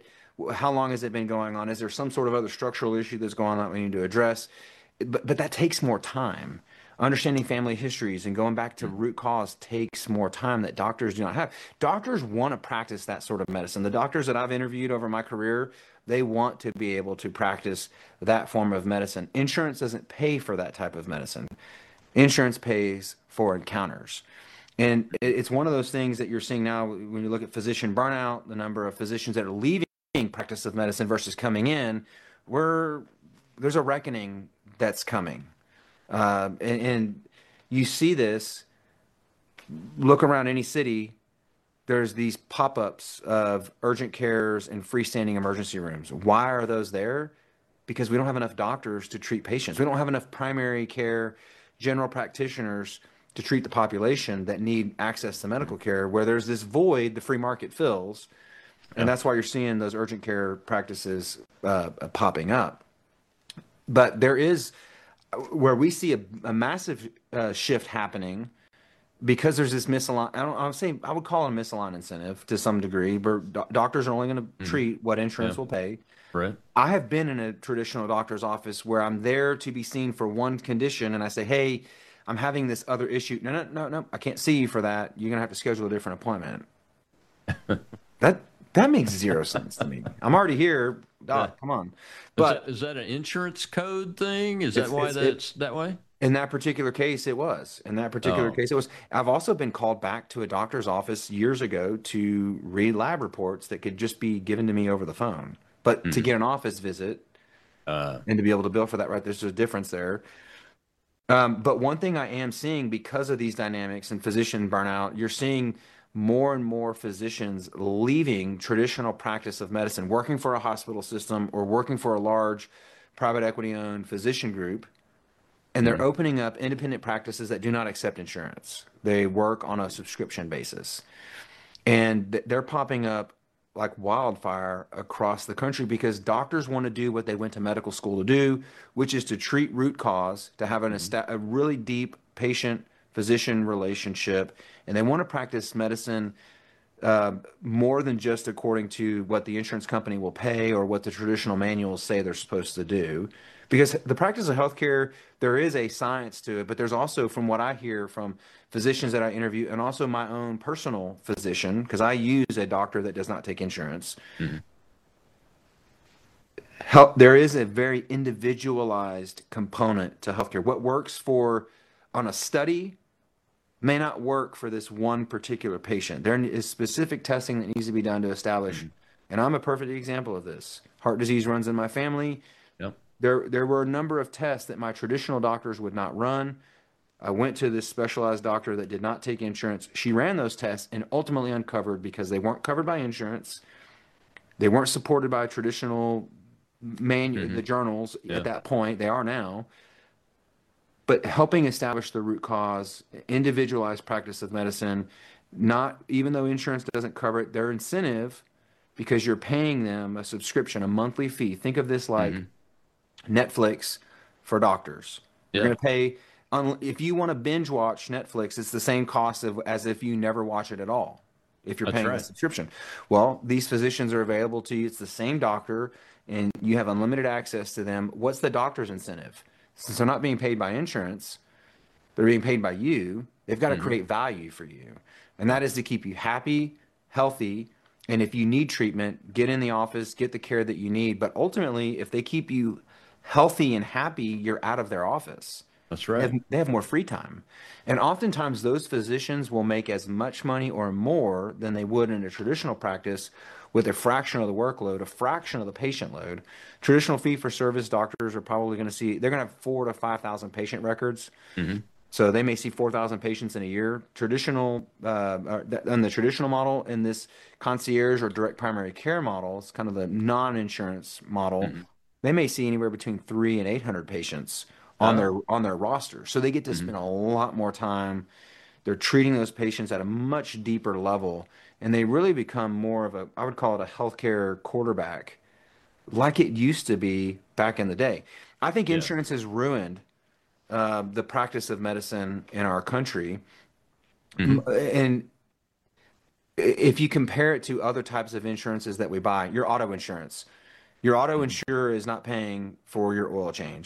How long has it been going on? Is there some sort of other structural issue that's going on that we need to address? But that takes more time. Understanding family histories and going back to root cause takes more time that doctors do not have. Doctors want to practice that sort of medicine. The doctors that I've interviewed over my career, they want to be able to practice that form of medicine. Insurance doesn't pay for that type of medicine. Insurance pays for encounters. And it's one of those things that you're seeing now when you look at physician burnout, the number of physicians that are leaving practice of medicine versus coming in, there's a reckoning that's coming. And you see this, look around any city, there's these pop-ups of urgent cares and freestanding emergency rooms. Why are those there? Because we don't have enough doctors to treat patients. We don't have enough primary care general practitioners to treat the population that need access to medical care, where there's this void the free market fills. And that's why you're seeing those urgent care practices popping up. But there is, where we see a massive shift happening, because there's this misaligned, I would call it a misaligned incentive to some degree, but doctors are only going to treat what insurance will pay. Right. I have been in a traditional doctor's office where I'm there to be seen for one condition, and I say, hey, I'm having this other issue. No, I can't see you for that. You're going to have to schedule a different appointment. That makes zero sense to me. I'm already here. Doc, come on. But is that an insurance code thing? Is that why that's that way? In that particular case, it was. I've also been called back to a doctor's office years ago to read lab reports that could just be given to me over the phone. But to get an office visit and to be able to bill for that, right, there's a difference there. But one thing I am seeing because of these dynamics and physician burnout, you're seeing more and more physicians leaving traditional practice of medicine, working for a hospital system or working for a large private equity-owned physician group, and they're opening up independent practices that do not accept insurance. They work on a subscription basis. And they're popping up like wildfire across the country because doctors want to do what they went to medical school to do, which is to treat root cause, to have a really deep patient-physician relationship, and they want to practice medicine more than just according to what the insurance company will pay or what the traditional manuals say they're supposed to do. Because the practice of healthcare, there is a science to it, but there's also, from what I hear from physicians that I interview, and also my own personal physician, because I use a doctor that does not take insurance, there is a very individualized component to healthcare. What works on a study may not work for this one particular patient. There is specific testing that needs to be done to establish, and I'm a perfect example of this. Heart disease runs in my family. There were a number of tests that my traditional doctors would not run. I went to this specialized doctor that did not take insurance. She ran those tests and ultimately uncovered, because they weren't covered by insurance. They weren't supported by traditional the journals at that point. They are now. But helping establish the root cause, individualized practice of medicine, even though insurance doesn't cover it, their incentive, because you're paying them a subscription, a monthly fee. Think of this like Netflix for doctors. You're going to pay, if you want to binge watch Netflix, it's the same cost as if you never watch it at all, if you're paying a subscription. Well, these physicians are available to you. It's the same doctor, and you have unlimited access to them. What's the doctor's incentive? Since they're not being paid by insurance, they're being paid by you. They've got to create value for you. And that is to keep you happy, healthy, and if you need treatment, get in the office, get the care that you need. But ultimately, if they keep you healthy and happy, you're out of their office. That's right. They have more free time. And oftentimes those physicians will make as much money or more than they would in a traditional practice with a fraction of the workload, a fraction of the patient load. Traditional fee-for-service doctors are probably going to see, they're going to have 4,000 to 5,000 patient records. So they may see 4,000 patients in a year. Traditional, on the traditional model, in this concierge or direct primary care models, kind of the non-insurance model, they may see anywhere between 300 and 800 patients on their roster. So they get to spend a lot more time. They're treating those patients at a much deeper level, and they really become more of I would call it a healthcare quarterback, like it used to be back in the day. I think insurance has ruined the practice of medicine in our country. And if you compare it to other types of insurances that we buy, your auto insurance, your auto insurer is not paying for your oil change.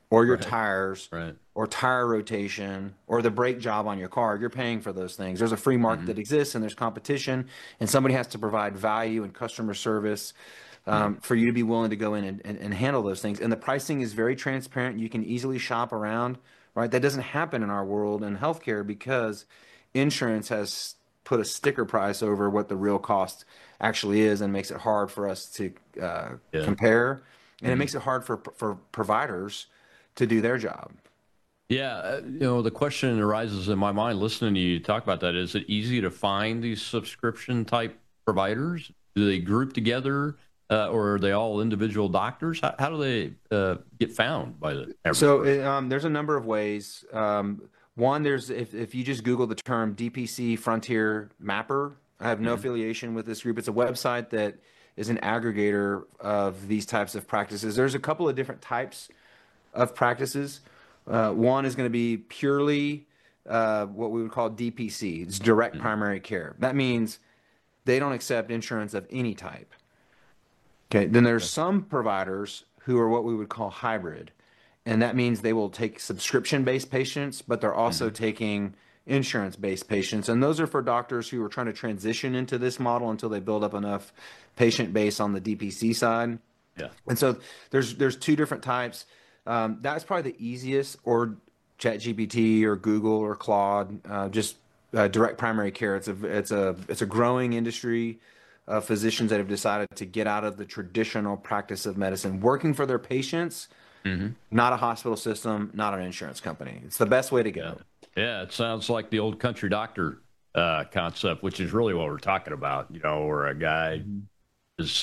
or your tires, or tire rotation, or the brake job on your car, you're paying for those things. There's a free market that exists, and there's competition, and somebody has to provide value and customer service for you to be willing to go in and handle those things. And the pricing is very transparent. You can easily shop around, right? That doesn't happen in our world in healthcare because insurance has put a sticker price over what the real cost actually is and makes it hard for us to compare. And it makes it hard for providers to do their job. Yeah, the question arises in my mind listening to you talk about that. Is it easy to find these subscription type providers? Do they group together, or are they all individual doctors? How do they get found by the average person? There's a number of ways. One, there's if you just Google the term DPC Frontier Mapper. I have no affiliation with this group. It's a website that is an aggregator of these types of practices. There's a couple of different types of practices. One is going to be purely what we would call DPC. It's direct primary care. That means they don't accept insurance of any type. Okay. Then there's some providers who are what we would call hybrid. And that means they will take subscription-based patients, but they're also taking insurance-based patients. And those are for doctors who are trying to transition into this model until they build up enough patient base on the DPC side. Yeah. And so there's two different types. That's probably the easiest, or ChatGPT or Google or Claude, direct primary care. It's a growing industry of physicians that have decided to get out of the traditional practice of medicine, working for their patients, not a hospital system, not an insurance company. It's the best way to go. Yeah, it sounds like the old country doctor concept, which is really what we're talking about, where a guy is,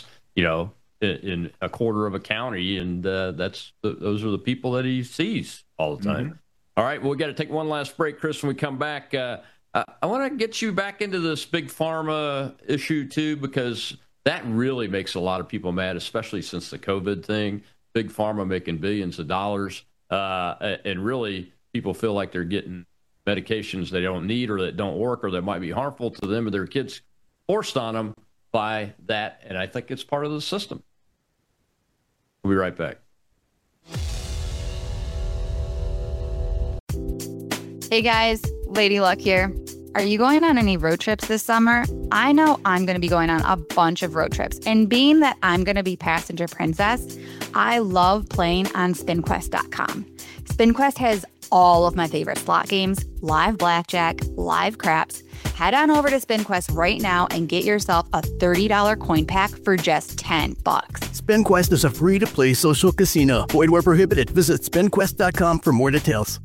in a quarter of a county, and those are the people that he sees all the time. All right, well, we got to take one last break, Chris. When we come back, I want to get you back into this big pharma issue too, because that really makes a lot of people mad, especially since the COVID thing. Big pharma making billions of dollars, and really people feel like they're getting medications they don't need or that don't work or that might be harmful to them or their kids forced on them by that. And I think it's part of the system. We'll be right back. Hey guys, Lady Luck here. Are you going on any road trips this summer? I know I'm going to be going on a bunch of road trips. And being that I'm going to be passenger princess, I love playing on SpinQuest.com. SpinQuest has all of my favorite slot games, live blackjack, live craps. Head on over to SpinQuest right now and get yourself a $30 coin pack for just $10. SpinQuest is a free-to-play social casino. Void where prohibited. Visit SpinQuest.com for more details.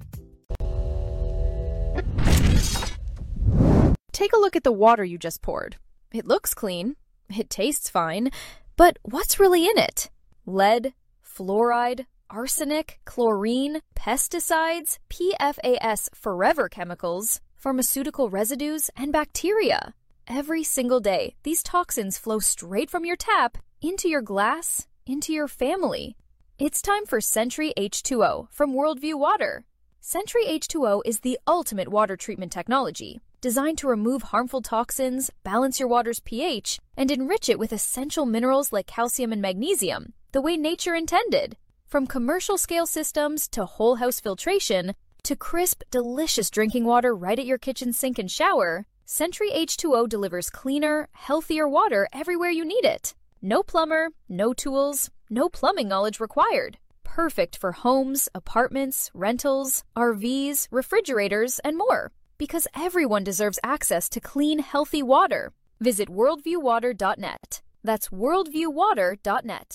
Take a look at the water you just poured. It looks clean. It tastes fine. But what's really in it? Lead, fluoride, arsenic, chlorine, pesticides, PFAS forever chemicals, pharmaceutical residues, and bacteria. Every single day, these toxins flow straight from your tap into your glass, into your family. It's time for Sentry H2O from Worldview Water. Sentry H2O is the ultimate water treatment technology, designed to remove harmful toxins, balance your water's pH, and enrich it with essential minerals like calcium and magnesium, the way nature intended. From commercial scale systems to whole house filtration to crisp, delicious drinking water right at your kitchen sink and shower, Sentry H2O delivers cleaner, healthier water everywhere you need it. No plumber, no tools, no plumbing knowledge required. Perfect for homes, apartments, rentals, RVs, refrigerators, and more. Because everyone deserves access to clean, healthy water. Visit worldviewwater.net. That's worldviewwater.net.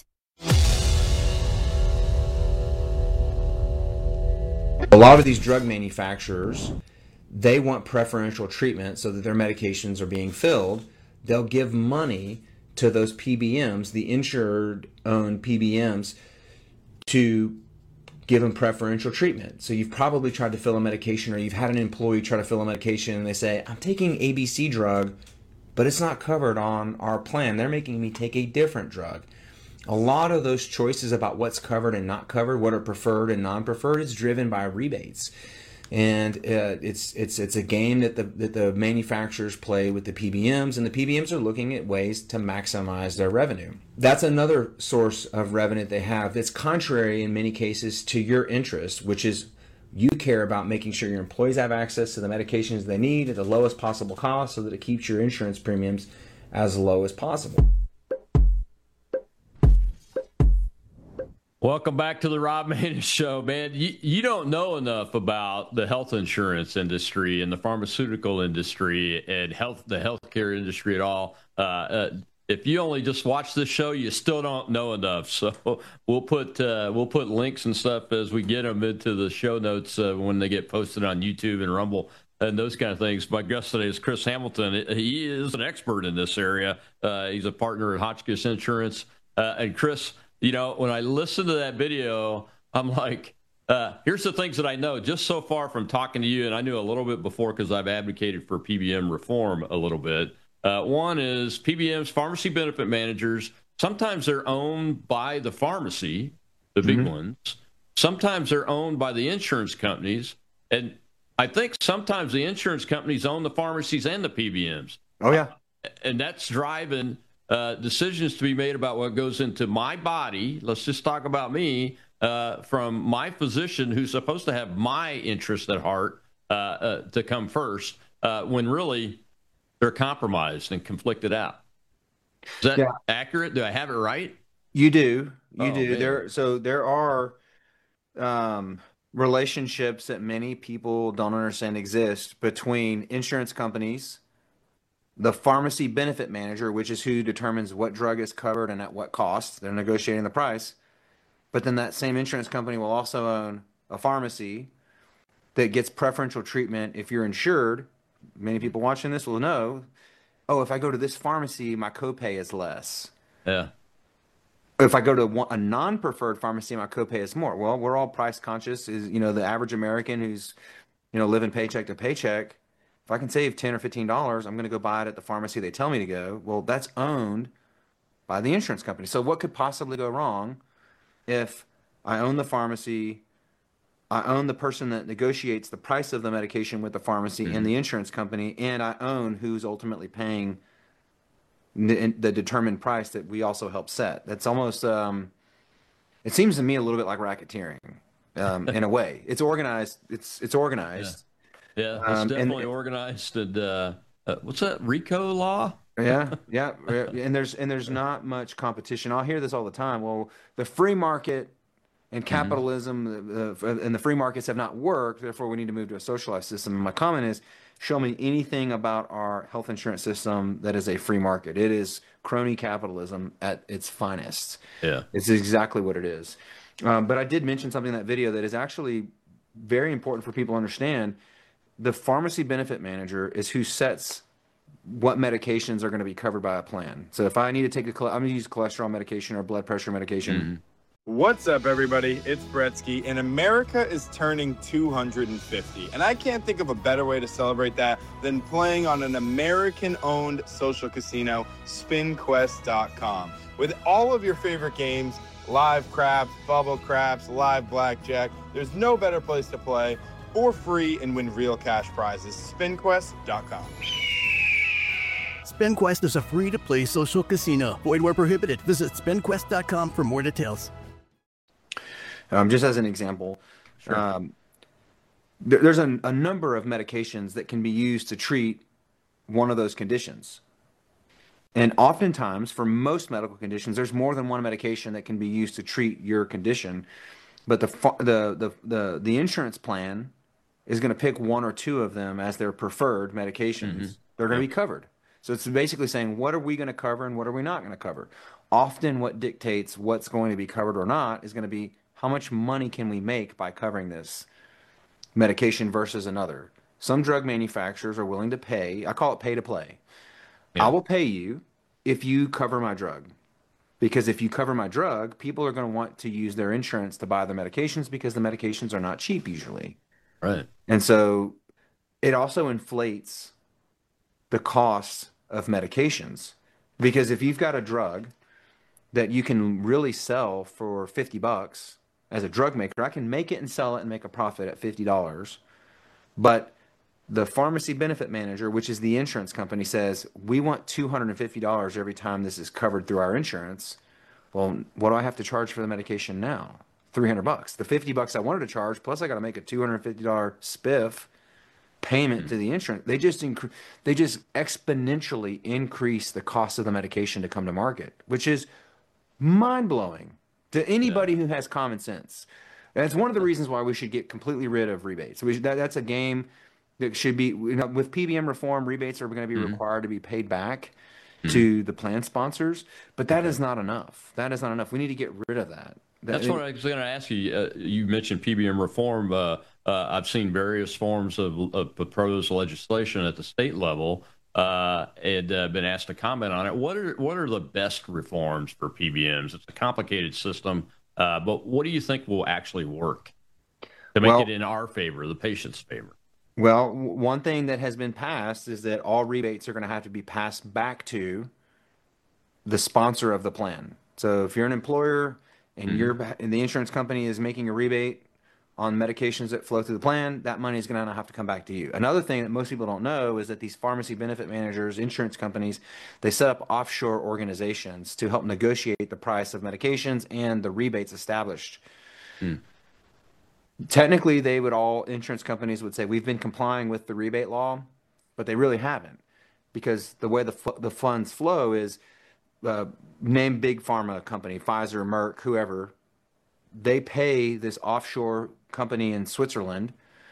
A lot of these drug manufacturers, they want preferential treatment so that their medications are being filled. They'll give money to those PBMs, the insured-owned PBMs, to give them preferential treatment. So you've probably tried to fill a medication, or you've had an employee try to fill a medication and they say, I'm taking ABC drug, but it's not covered on our plan. They're making me take a different drug. A lot of those choices about what's covered and not covered, what are preferred and non-preferred, is driven by rebates. And it's a game that the manufacturers play with the PBMs, and the PBMs are looking at ways to maximize their revenue. That's another source of revenue they have that's contrary in many cases to your interest, which is you care about making sure your employees have access to the medications they need at the lowest possible cost so that it keeps your insurance premiums as low as possible. Welcome back to the Rob Maness Show, man. You don't know enough about the health insurance industry and the pharmaceutical industry and the healthcare industry at all. If you only just watch this show, you still don't know enough. So we'll put links and stuff as we get them into the show notes when they get posted on YouTube and Rumble and those kind of things. My guest today is Chris Hamilton. He is an expert in this area. He's a partner at Hotchkiss Insurance. And Chris, you know, when I listen to that video, I'm like, here's the things that I know just so far from talking to you. And I knew a little bit before because I've advocated for PBM reform a little bit. One is PBMs, pharmacy benefit managers. Sometimes they're owned by the pharmacy, the big ones. Sometimes they're owned by the insurance companies. And I think sometimes the insurance companies own the pharmacies and the PBMs. Oh, yeah. And that's driving decisions to be made about what goes into my body. Let's just talk about me from my physician who's supposed to have my interest at heart to come first when really they're compromised and conflicted out. Is that accurate? Do I have it right? You do. You do. Man. There are relationships that many people don't understand exist between insurance companies, the pharmacy benefit manager, which is who determines what drug is covered and at what cost. They're negotiating the price. But then that same insurance company will also own a pharmacy that gets preferential treatment if you're insured. Many people watching this will know, oh, if I go to this pharmacy, my copay is less. Yeah. If I go to a non-preferred pharmacy, my copay is more. Well, we're all price conscious. Is the average American who's living paycheck to paycheck. If I can save $10 or $15, I'm going to go buy it at the pharmacy they tell me to go. Well, that's owned by the insurance company. So what could possibly go wrong if I own the pharmacy, I own the person that negotiates the price of the medication with the pharmacy and the insurance company, and I own who's ultimately paying the determined price that we also help set? That's almost, it seems to me a little bit like racketeering in a way. It's organized. It's organized. Yeah, it's definitely organized. And what's that, RICO law? Yeah. And there's not much competition. I'll hear this all the time. Well, the free market and capitalism and the free markets have not worked, therefore we need to move to a socialized system. And my comment is, show me anything about our health insurance system that is a free market. It is crony capitalism at its finest. Yeah. It's exactly what it is. But I did mention something in that video that is actually very important for people to understand. The pharmacy benefit manager is who sets what medications are going to be covered by a plan. So if I need to take I'm going to use cholesterol medication or blood pressure medication. What's up, everybody? It's Bretsky, and America is turning 250. And I can't think of a better way to celebrate that than playing on an American-owned social casino, SpinQuest.com. With all of your favorite games, live craps, bubble craps, live blackjack, there's no better place to play for free and win real cash prizes. SpinQuest.com. SpinQuest is a free-to-play social casino. Void where prohibited. Visit SpinQuest.com for more details. Just as an example, there's a number of medications that can be used to treat one of those conditions. And oftentimes, for most medical conditions, there's more than one medication that can be used to treat your condition. But the insurance plan is going to pick one or two of them as their preferred medications. They're going to be covered. So it's basically saying, what are we going to cover and what are we not going to cover? Often what dictates what's going to be covered or not is going to be how much money can we make by covering this medication versus another. Some drug manufacturers are willing to pay. I call it pay to play. I will pay you if you cover my drug. Because if you cover my drug, people are going to want to use their insurance to buy the medications because the medications are not cheap usually. Right. And so it also inflates the cost of medications. Because if you've got a drug that you can really sell for $50 as a drug maker, I can make it and sell it and make a profit at $50. But the pharmacy benefit manager, which is the insurance company, says, we want $250 every time this is covered through our insurance. Well, what do I have to charge for the medication now? $300. The $50 I wanted to charge, plus I got to make a $250 spiff payment to the insurance. They just exponentially increase the cost of the medication to come to market, which is mind-blowing to anybody who has common sense. That's one of the reasons why we should get completely rid of rebates. That's a game that should be, with PBM reform, rebates are going to be required to be paid back to the plan sponsors, but that is not enough. That is not enough. We need to get rid of that. That's what I was going to ask you. You mentioned PBM reform. I've seen various forms of proposed legislation at the state level and been asked to comment on it. What are the best reforms for PBMs? It's a complicated system, but what do you think will actually work to make it in our favor, the patient's favor? Well, one thing that has been passed is that all rebates are going to have to be passed back to the sponsor of the plan. So if you're an employer and and the insurance company is making a rebate on medications that flow through the plan, that money is going to have to come back to you. Another thing that most people don't know is that these pharmacy benefit managers, insurance companies, they set up offshore organizations to help negotiate the price of medications and the rebates established. Technically, insurance companies would say, we've been complying with the rebate law, but they really haven't, because the way the funds flow is, name big pharma company, Pfizer, Merck, whoever, they pay this offshore company in Switzerland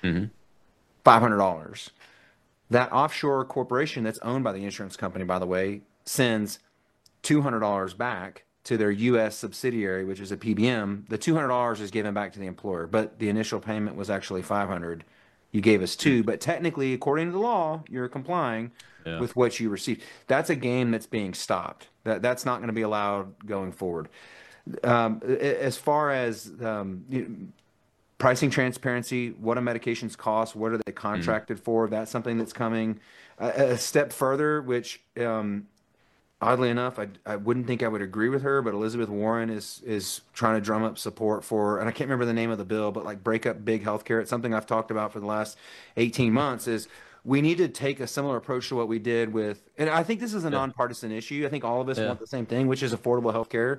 $500. That offshore corporation that's owned by the insurance company, by the way, sends $200 back to their U.S. subsidiary, which is a PBM. The $200 is given back to the employer, but the initial payment was actually $500. You gave us $200, but technically, according to the law, you're complying with what you received. That's a game that's being stopped. That's not going to be allowed going forward. As far as pricing transparency, what do medications cost? What are they contracted for? That's something that's coming. A step further, which oddly enough, I wouldn't think I would agree with her, but Elizabeth Warren is trying to drum up support for, and I can't remember the name of the bill, but like break up big healthcare. It's something I've talked about for the last 18 months is we need to take a similar approach to what we did with, and I think this is a nonpartisan issue. I think all of us want the same thing, which is affordable healthcare.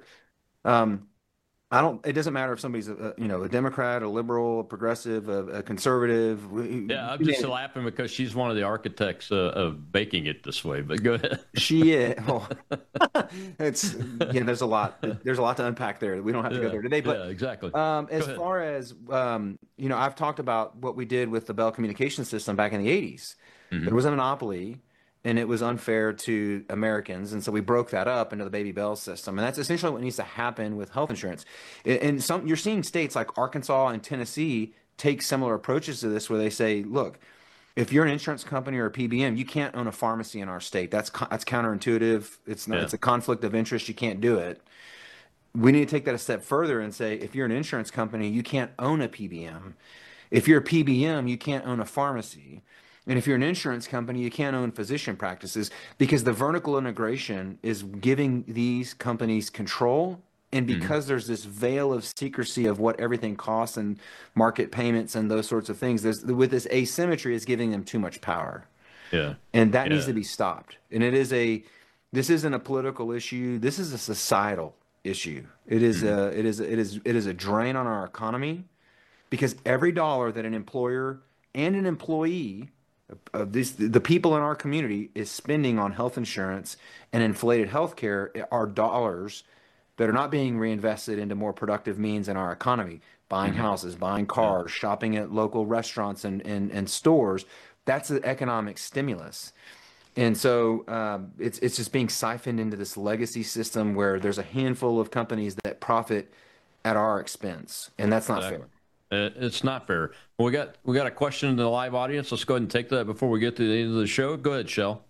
It doesn't matter if somebody's a Democrat, a liberal, a progressive, a conservative. Yeah, I'm just laughing because she's one of the architects of making it this way. But go ahead. She is. Oh, there's a lot. There's a lot to unpack there. We don't have to go there today. But exactly. As far as I've talked about what we did with the Bell Communications System back in the 80s. There was a monopoly, and it was unfair to Americans, and so we broke that up into the Baby Bell system, and that's essentially what needs to happen with health insurance. And you're seeing states like Arkansas and Tennessee take similar approaches to this, where they say, look, if you're an insurance company or a PBM, you can't own a pharmacy in our state. That's counterintuitive. It's a conflict of interest. You can't do it. We need to take that a step further and say, if you're an insurance company, you can't own a PBM. If you're a PBM, you can't own a pharmacy. And if you're an insurance company, you can't own physician practices, because the vertical integration is giving these companies control. And because there's this veil of secrecy of what everything costs and market payments and those sorts of things, with this asymmetry is giving them too much power. Yeah. And that needs to be stopped. And this isn't a political issue. This is a societal issue. It is a drain on our economy, because every dollar that an employer and an employee the people in our community is spending on health insurance and inflated health care are dollars that are not being reinvested into more productive means in our economy, buying houses, buying cars, shopping at local restaurants and stores. That's the economic stimulus. And so it's just being siphoned into this legacy system where there's a handful of companies that profit at our expense, and that's not fair. It's not fair. Well, we got a question in the live audience. Let's go ahead and take that before we get to the end of the show. Go ahead, Shell.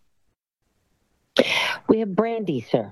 We have Brandy, sir.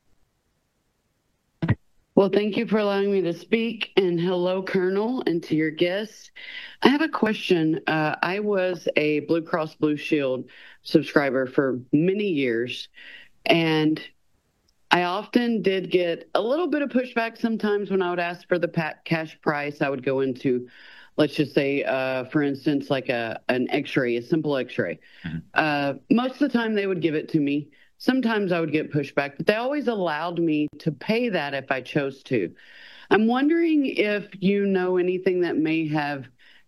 Well, thank you for allowing me to speak, and hello, Colonel, and to your guests. I have a question. I was a Blue Cross Blue Shield subscriber for many years, and I often did get a little bit of pushback sometimes when I would ask for the cash price. I would go into let's just say, for instance, like an x-ray, a simple x-ray. Most of the time they would give it to me. Sometimes I would get pushback, but they always allowed me to pay that if I chose to. I'm wondering if you know anything that may have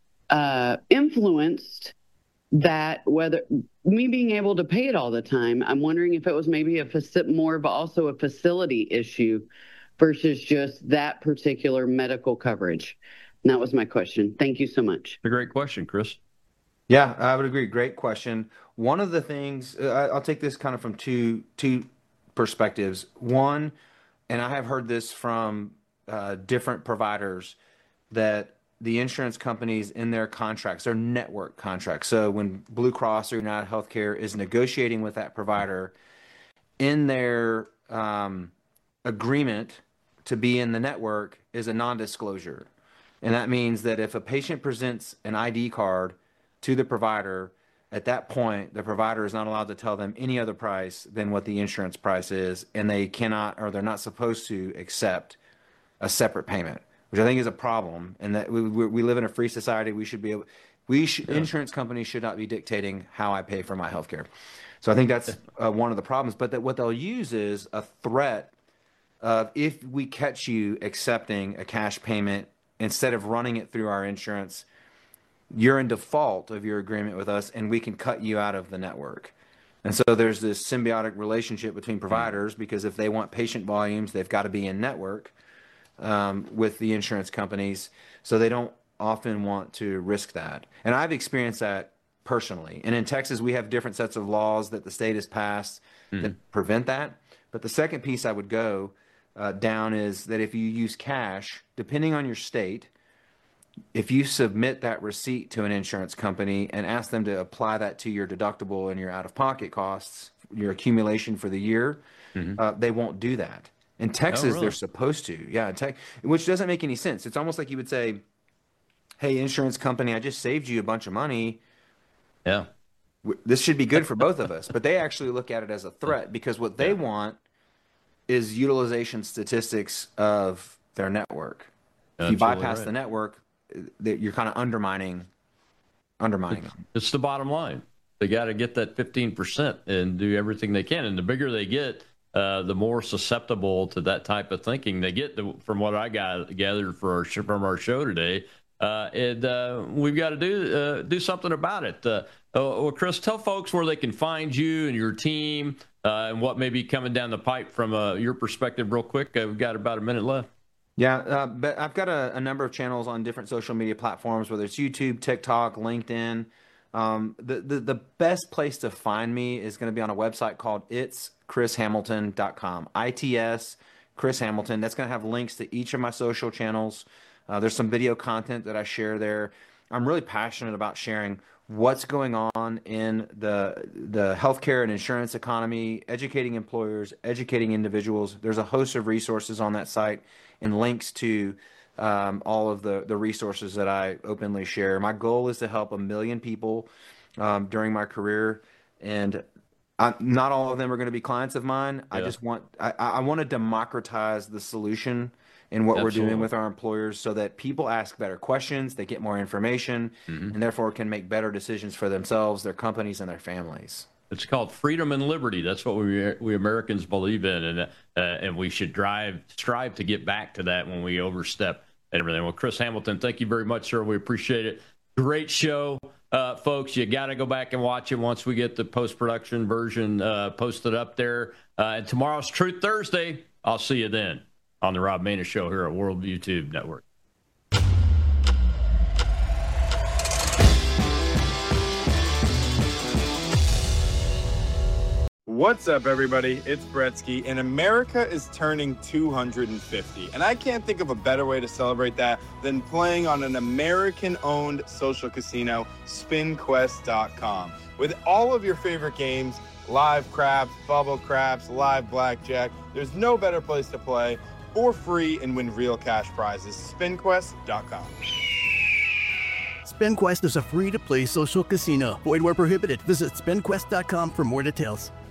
influenced that, whether me being able to pay it all the time. I'm wondering if it was maybe more of also a facility issue versus just that particular medical coverage. And that was my question. Thank you so much. A great question, Chris. Yeah, I would agree. Great question. One of the things, I'll take this kind of from two perspectives. One, and I have heard this from different providers, that the insurance companies in their contracts, their network contracts. So when Blue Cross or United Healthcare is negotiating with that provider, in their agreement to be in the network is a non-disclosure. And that means that if a patient presents an ID card to the provider, at that point, the provider is not allowed to tell them any other price than what the insurance price is, and they cannot, or they're not supposed to accept a separate payment, which I think is a problem. And that we live in a free society. We should be able, insurance companies should not be dictating how I pay for my healthcare. So I think that's one of the problems. But that what they'll use is a threat of, if we catch you accepting a cash payment instead of running it through our insurance, you're in default of your agreement with us, and we can cut you out of the network. And so there's this symbiotic relationship between providers, because if they want patient volumes, they've got to be in network with the insurance companies. So they don't often want to risk that. And I've experienced that personally. And in Texas, we have different sets of laws that the state has passed that prevent that. But the second piece I would go down is that if you use cash, depending on your state, if you submit that receipt to an insurance company and ask them to apply that to your deductible and your out-of-pocket costs, your accumulation for the year, they won't do that. In Texas, they're supposed to. Yeah, which doesn't make any sense. It's almost like you would say, hey, insurance company, I just saved you a bunch of money. Yeah. This should be good for both of us. But they actually look at it as a threat, because what they want is utilization statistics of their network. If you bypass the network, you're kind of undermining them. It's the bottom line. They got to get that 15% and do everything they can. And the bigger they get, the more susceptible to that type of thinking they get, from what I gathered from our show today. And we've got to do something about it. Well, Chris, tell folks where they can find you and your team and what may be coming down the pipe from your perspective real quick. We've got about a minute left. Yeah, but I've got a number of channels on different social media platforms, whether it's YouTube, TikTok, LinkedIn. The best place to find me is going to be on a website called itschrishamilton.com. ITS Chris Hamilton. That's going to have links to each of my social channels. There's some video content that I share there. I'm really passionate about sharing what's going on in the healthcare and insurance economy, educating employers, educating individuals. There's a host of resources on that site and links to all of the resources that I openly share. My goal is to help 1 million people during my career, and not all of them are going to be clients of mine. Yeah. I want to democratize the solution in what we're doing with our employers, so that people ask better questions, they get more information, and therefore can make better decisions for themselves, their companies, and their families. It's called freedom and liberty. That's what we Americans believe in, and we should strive to get back to that when we overstep and everything. Well, Chris Hamilton, thank you very much, sir. We appreciate it. Great show, folks. You got to go back and watch it once we get the post-production version posted up there. And tomorrow's Truth Thursday. I'll see you then on the Rob Maness Show here at Worldview Tube Network. What's up, everybody? It's Bretsky, and America is turning 250. And I can't think of a better way to celebrate that than playing on an American-owned social casino, SpinQuest.com. With all of your favorite games, live craps, bubble craps, live blackjack, there's no better place to play for free and win real cash prizes. SpinQuest.com. SpinQuest is a free-to-play social casino. Void where prohibited. Visit SpinQuest.com for more details.